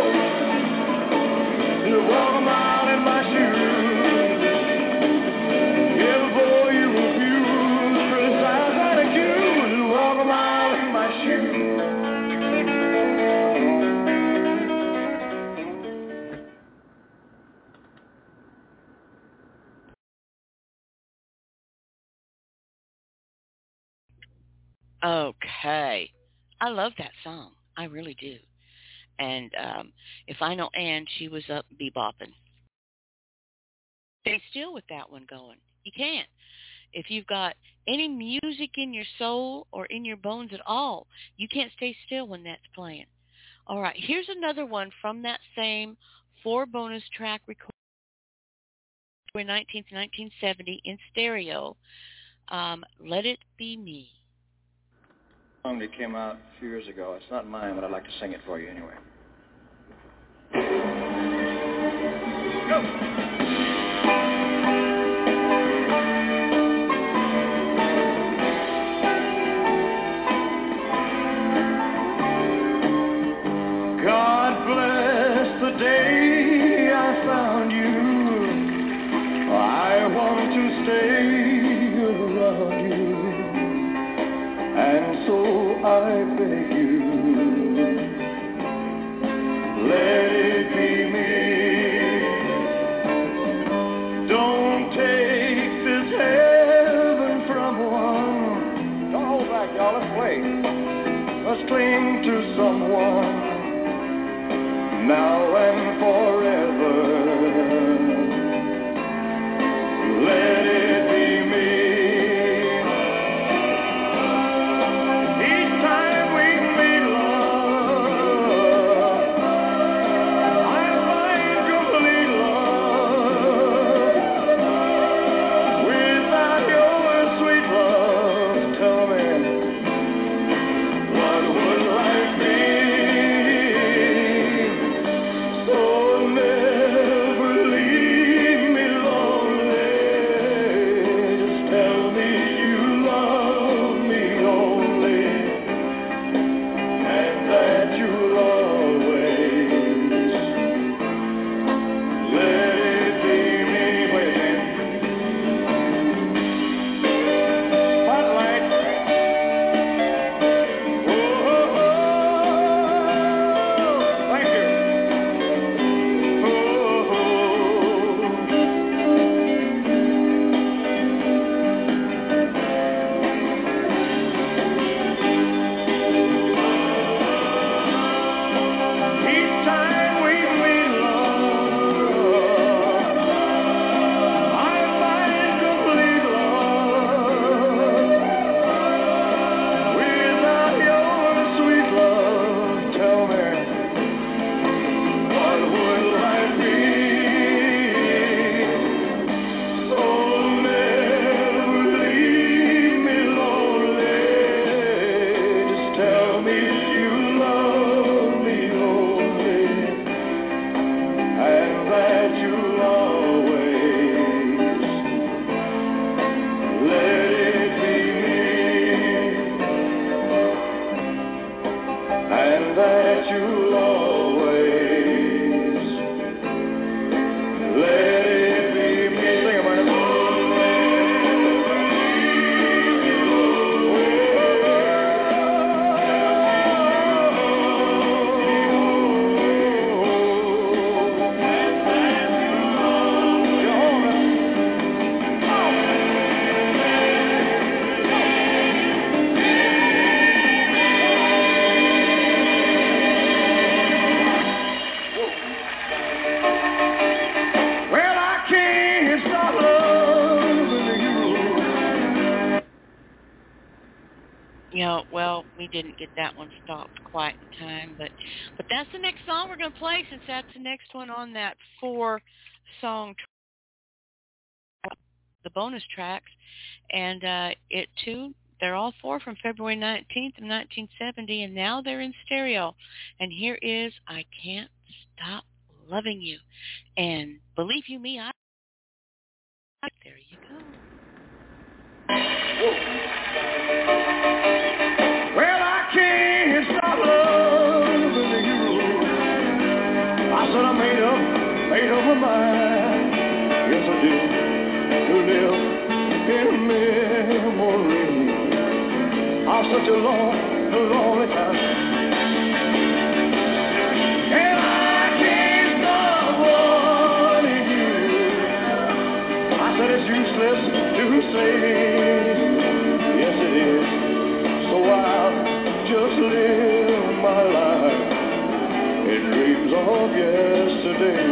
just walk a mile in my shoes, yeah, before you abuse, criticize, and accuse, just walk a mile in my shoes. Okay. I love that song. I really do. And if I know Ann, she was up bebopping. Stay still with that one going. You can't. If you've got any music in your soul or in your bones at all, you can't stay still when that's playing. All right, here's another one from that same 4-bonus track recording, February 19th, 1970, in stereo, Let It Be Me. Song that came out a few years ago. It's not mine, but I'd like to sing it for you anyway. Go! God bless the day I found you. I want to stay around you, and so I beg you, let it be me. Don't take this heaven from one. Don't hold back, y'all. Let's play. Let's cling to someone now and forever. Let it be me. Each time we meet, love, I find complete love. Without your sweet love, tell me, what would life be? So never leave me lonely. Well, we didn't get that one stopped quite in time, but that's the next song we're going to play, since that's the next one on that 4-song the bonus tracks, and it too. They're all 4 from February 19th of 1970, and now they're in stereo. And here is I Can't Stop Loving You. And believe you me, there you go. Well, I can't stop loving you. I said I made up my mind. Yes, I did. To live in memory of such a lonely time. And I can't stop wanting you. I said it's useless to say. Yes, it is. So I'll just live my life in dreams of yesterday.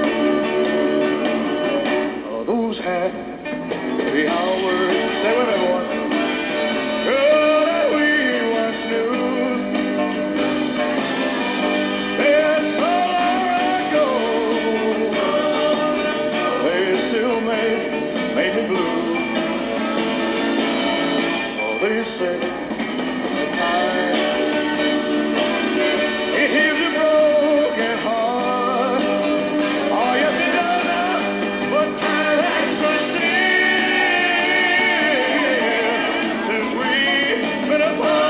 Those happy hours, say what everyone, that we once knew. They're so long ago, they still make me blue. Oh, they say the time it heals a broken heart. Oh, yes, it does. But time has proceeded since we've been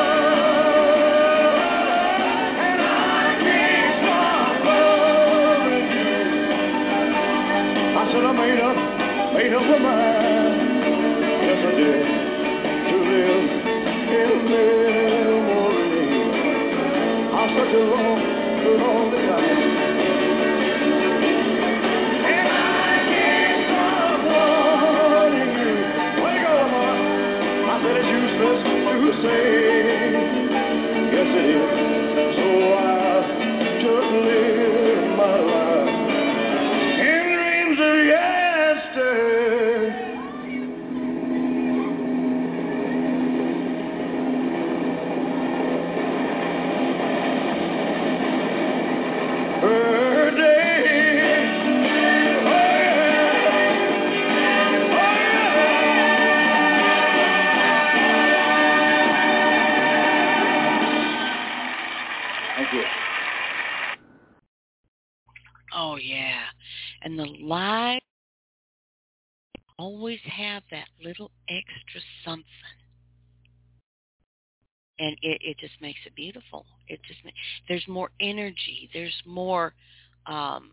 apart. And I can't stop loving you. I said I made up my mind. Yes, I did. To live in memory of such a long time. And I can't stop wanting you. Way to go, Lamar. I said it's useless to say. Yes, it is. So I'll just live my life in dreams of yesterday. Oh, yeah. And the live always have that little extra something. And it just makes it beautiful. There's more energy. There's more, what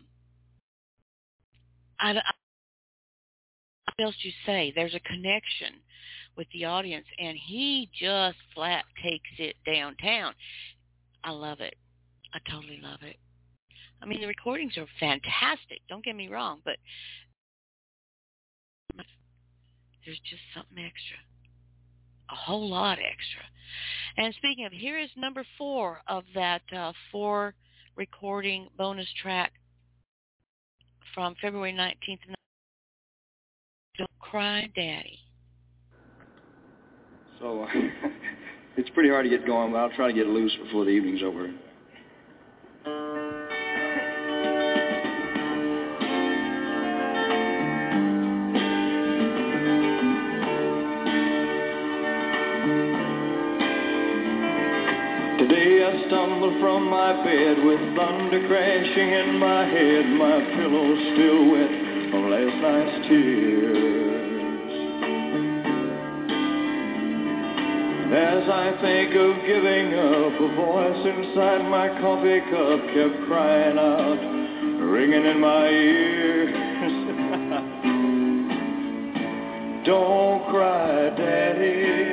else do you say? There's a connection with the audience, and he just flat takes it downtown. I love it. I totally love it. I mean, the recordings are fantastic. Don't get me wrong, but there's just something extra. A whole lot extra. And speaking of, here is number 4 of that 4 recording bonus track from February 19th. Don't Cry, Daddy. So it's pretty hard to get going, but I'll try to get loose before the evening's over. Today I stumbled from my bed with thunder crashing in my head, my pillow still wet from last night's tears. As I think of giving up, a voice inside my coffee cup kept crying out, ringing in my ears. Don't cry, Daddy.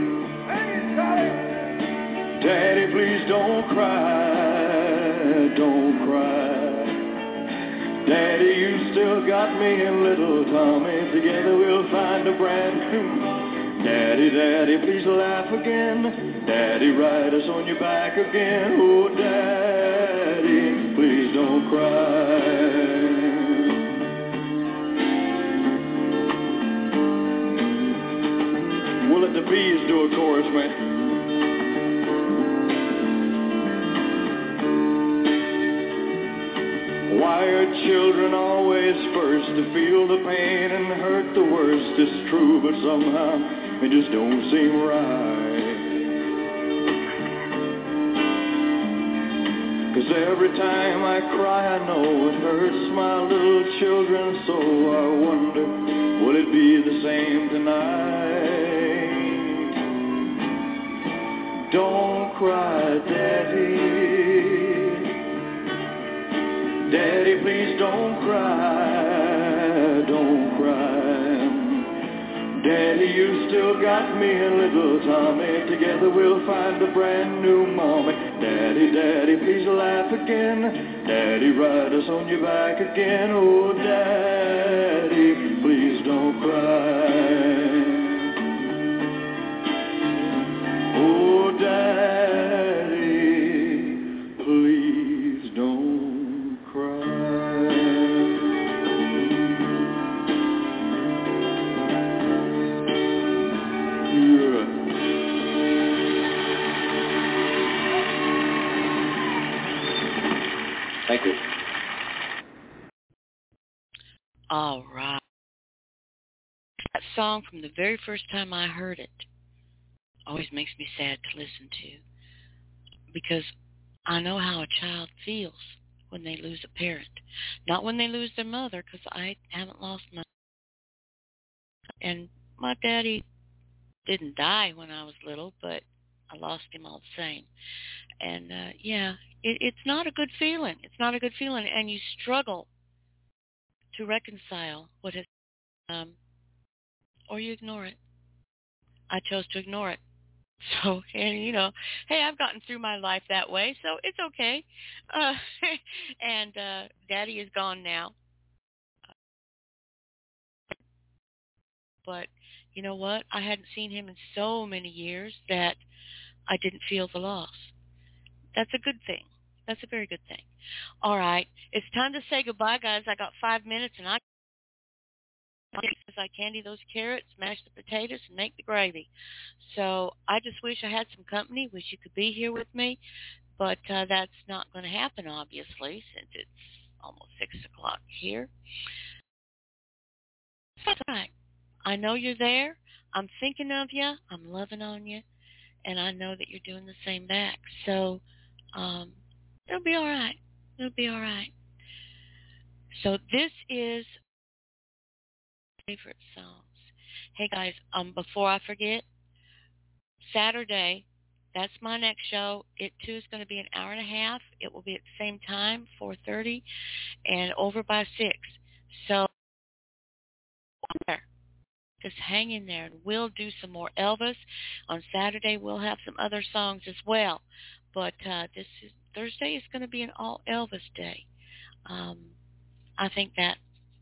Daddy, please don't cry, don't cry. Daddy, you still got me and little Tommy. Together we'll find a brand new. Daddy, Daddy, please laugh again. Daddy, ride us on your back again. Oh, Daddy, please don't cry. We'll let the bees do a chorus, man. Why are children always first to feel the pain and hurt the worst? It's true, but somehow it just don't seem right. 'Cause every time I cry I know it hurts my little children, so I wonder, will it be the same tonight? Don't cry, Daddy. Daddy, please don't cry, don't cry. Daddy, you still got me and little Tommy. Together we'll find a brand new mommy. Daddy, Daddy, please laugh again. Daddy, ride us on your back again. Oh, Daddy, please don't cry. Oh, Daddy, please don't cry. Yeah. Thank you. All right. That song, from the very first time I heard it, always makes me sad to listen to, because I know how a child feels when they lose a parent. Not when they lose their mother, because I haven't lost my... And my daddy didn't die when I was little, but I lost him all the same. And, it's not a good feeling. It's not a good feeling, and you struggle to reconcile what has... or you ignore it. I chose to ignore it. So, and hey, I've gotten through my life that way, so it's okay. And Daddy is gone now. But you know what? I hadn't seen him in so many years that I didn't feel the loss. That's a good thing. That's a very good thing. All right. It's time to say goodbye, guys. I got 5 minutes, and I candy those carrots, mash the potatoes, and make the gravy. So I just wish I had some company. Wish you could be here with me. But that's not going to happen, obviously, since it's almost 6 o'clock here. That's right. I know you're there. I'm thinking of you. I'm loving on you. And I know that you're doing the same back. So it'll be all right. It'll be all right. So this is favorite songs. Hey, guys, before I forget, Saturday, that's my next show. It, too, is going to be an hour and a half. It will be at the same time, 4:30, and over by 6. So just hang in there, and we'll do some more Elvis. On Saturday, we'll have some other songs as well. But Thursday is going to be an all Elvis day. I think that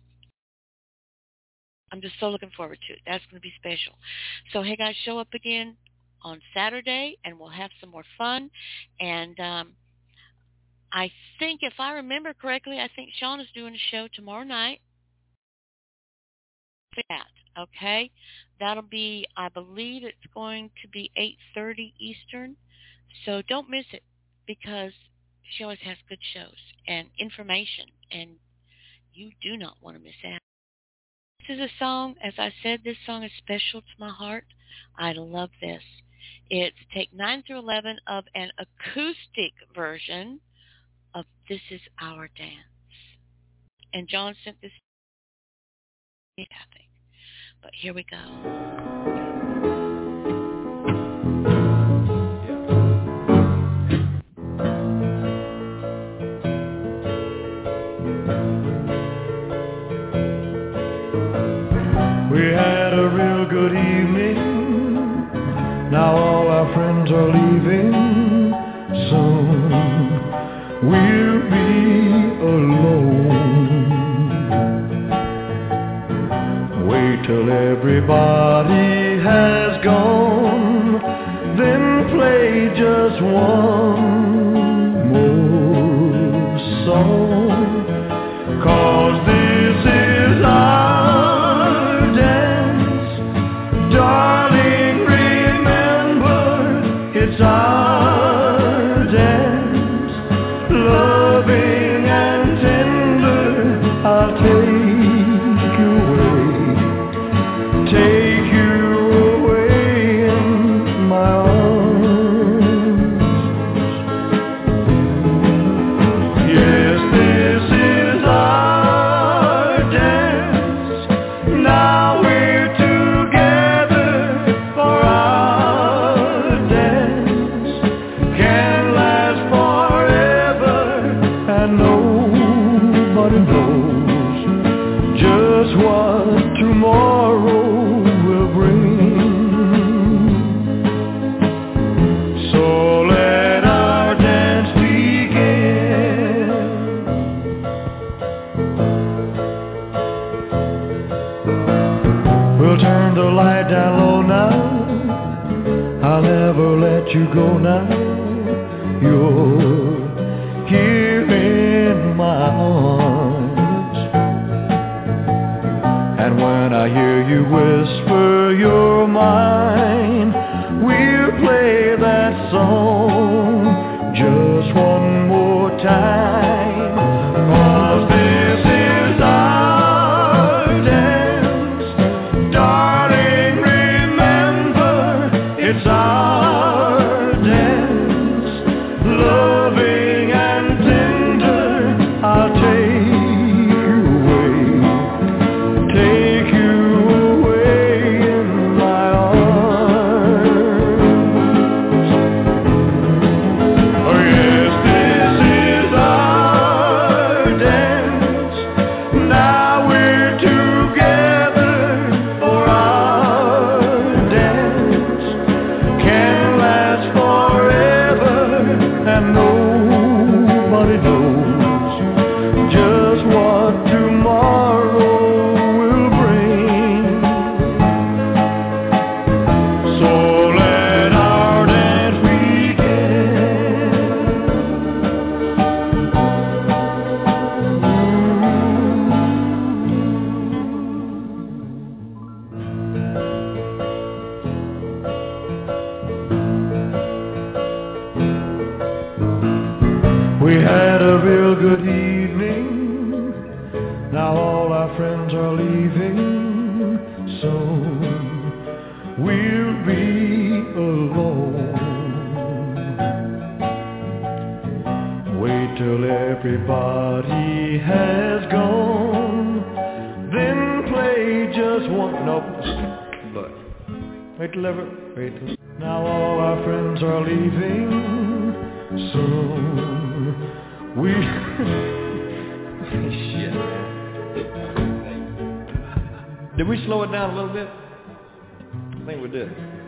I'm just so looking forward to it. That's going to be special. So, hey, guys, show up again on Saturday, and we'll have some more fun. And I think, if I remember correctly, I think Sean is doing a show tomorrow night. Okay? That'll be, I believe it's going to be 8:30 Eastern. So don't miss it, because she always has good shows and information, and you do not want to miss out. This is a song, as I said, this song is special to my heart. I love this. It's take 9 through 11 of an acoustic version of This Is Our Dance. And John sent this to me, I think. But here we go. We had a real good evening. Now all our friends are leaving. Soon we'll be alone. Wait till everybody has gone, then play just one more song. 'Cause this is our dance, darling, remember it's our dance, loving and tender. never let you go now. You're here in my arms. And when I hear you whisper you're mine, we'll play that song just one more time. 'Cause this is our dance, darling, remember it's our dance, loving and tender. I'll take you away in my arms. Oh yes, this is our dance. Now we're together for our dance. Can last forever, and nobody knows just what tomorrow will bring. So let our dance begin. We had a real good evening. Now all our friends are leaving. Soon we'll be alone. Wait till everybody has gone, then play just one. Nope. But wait till now all our friends are leaving. Soon we shit, man. Did we slow it down a little bit? I think we did.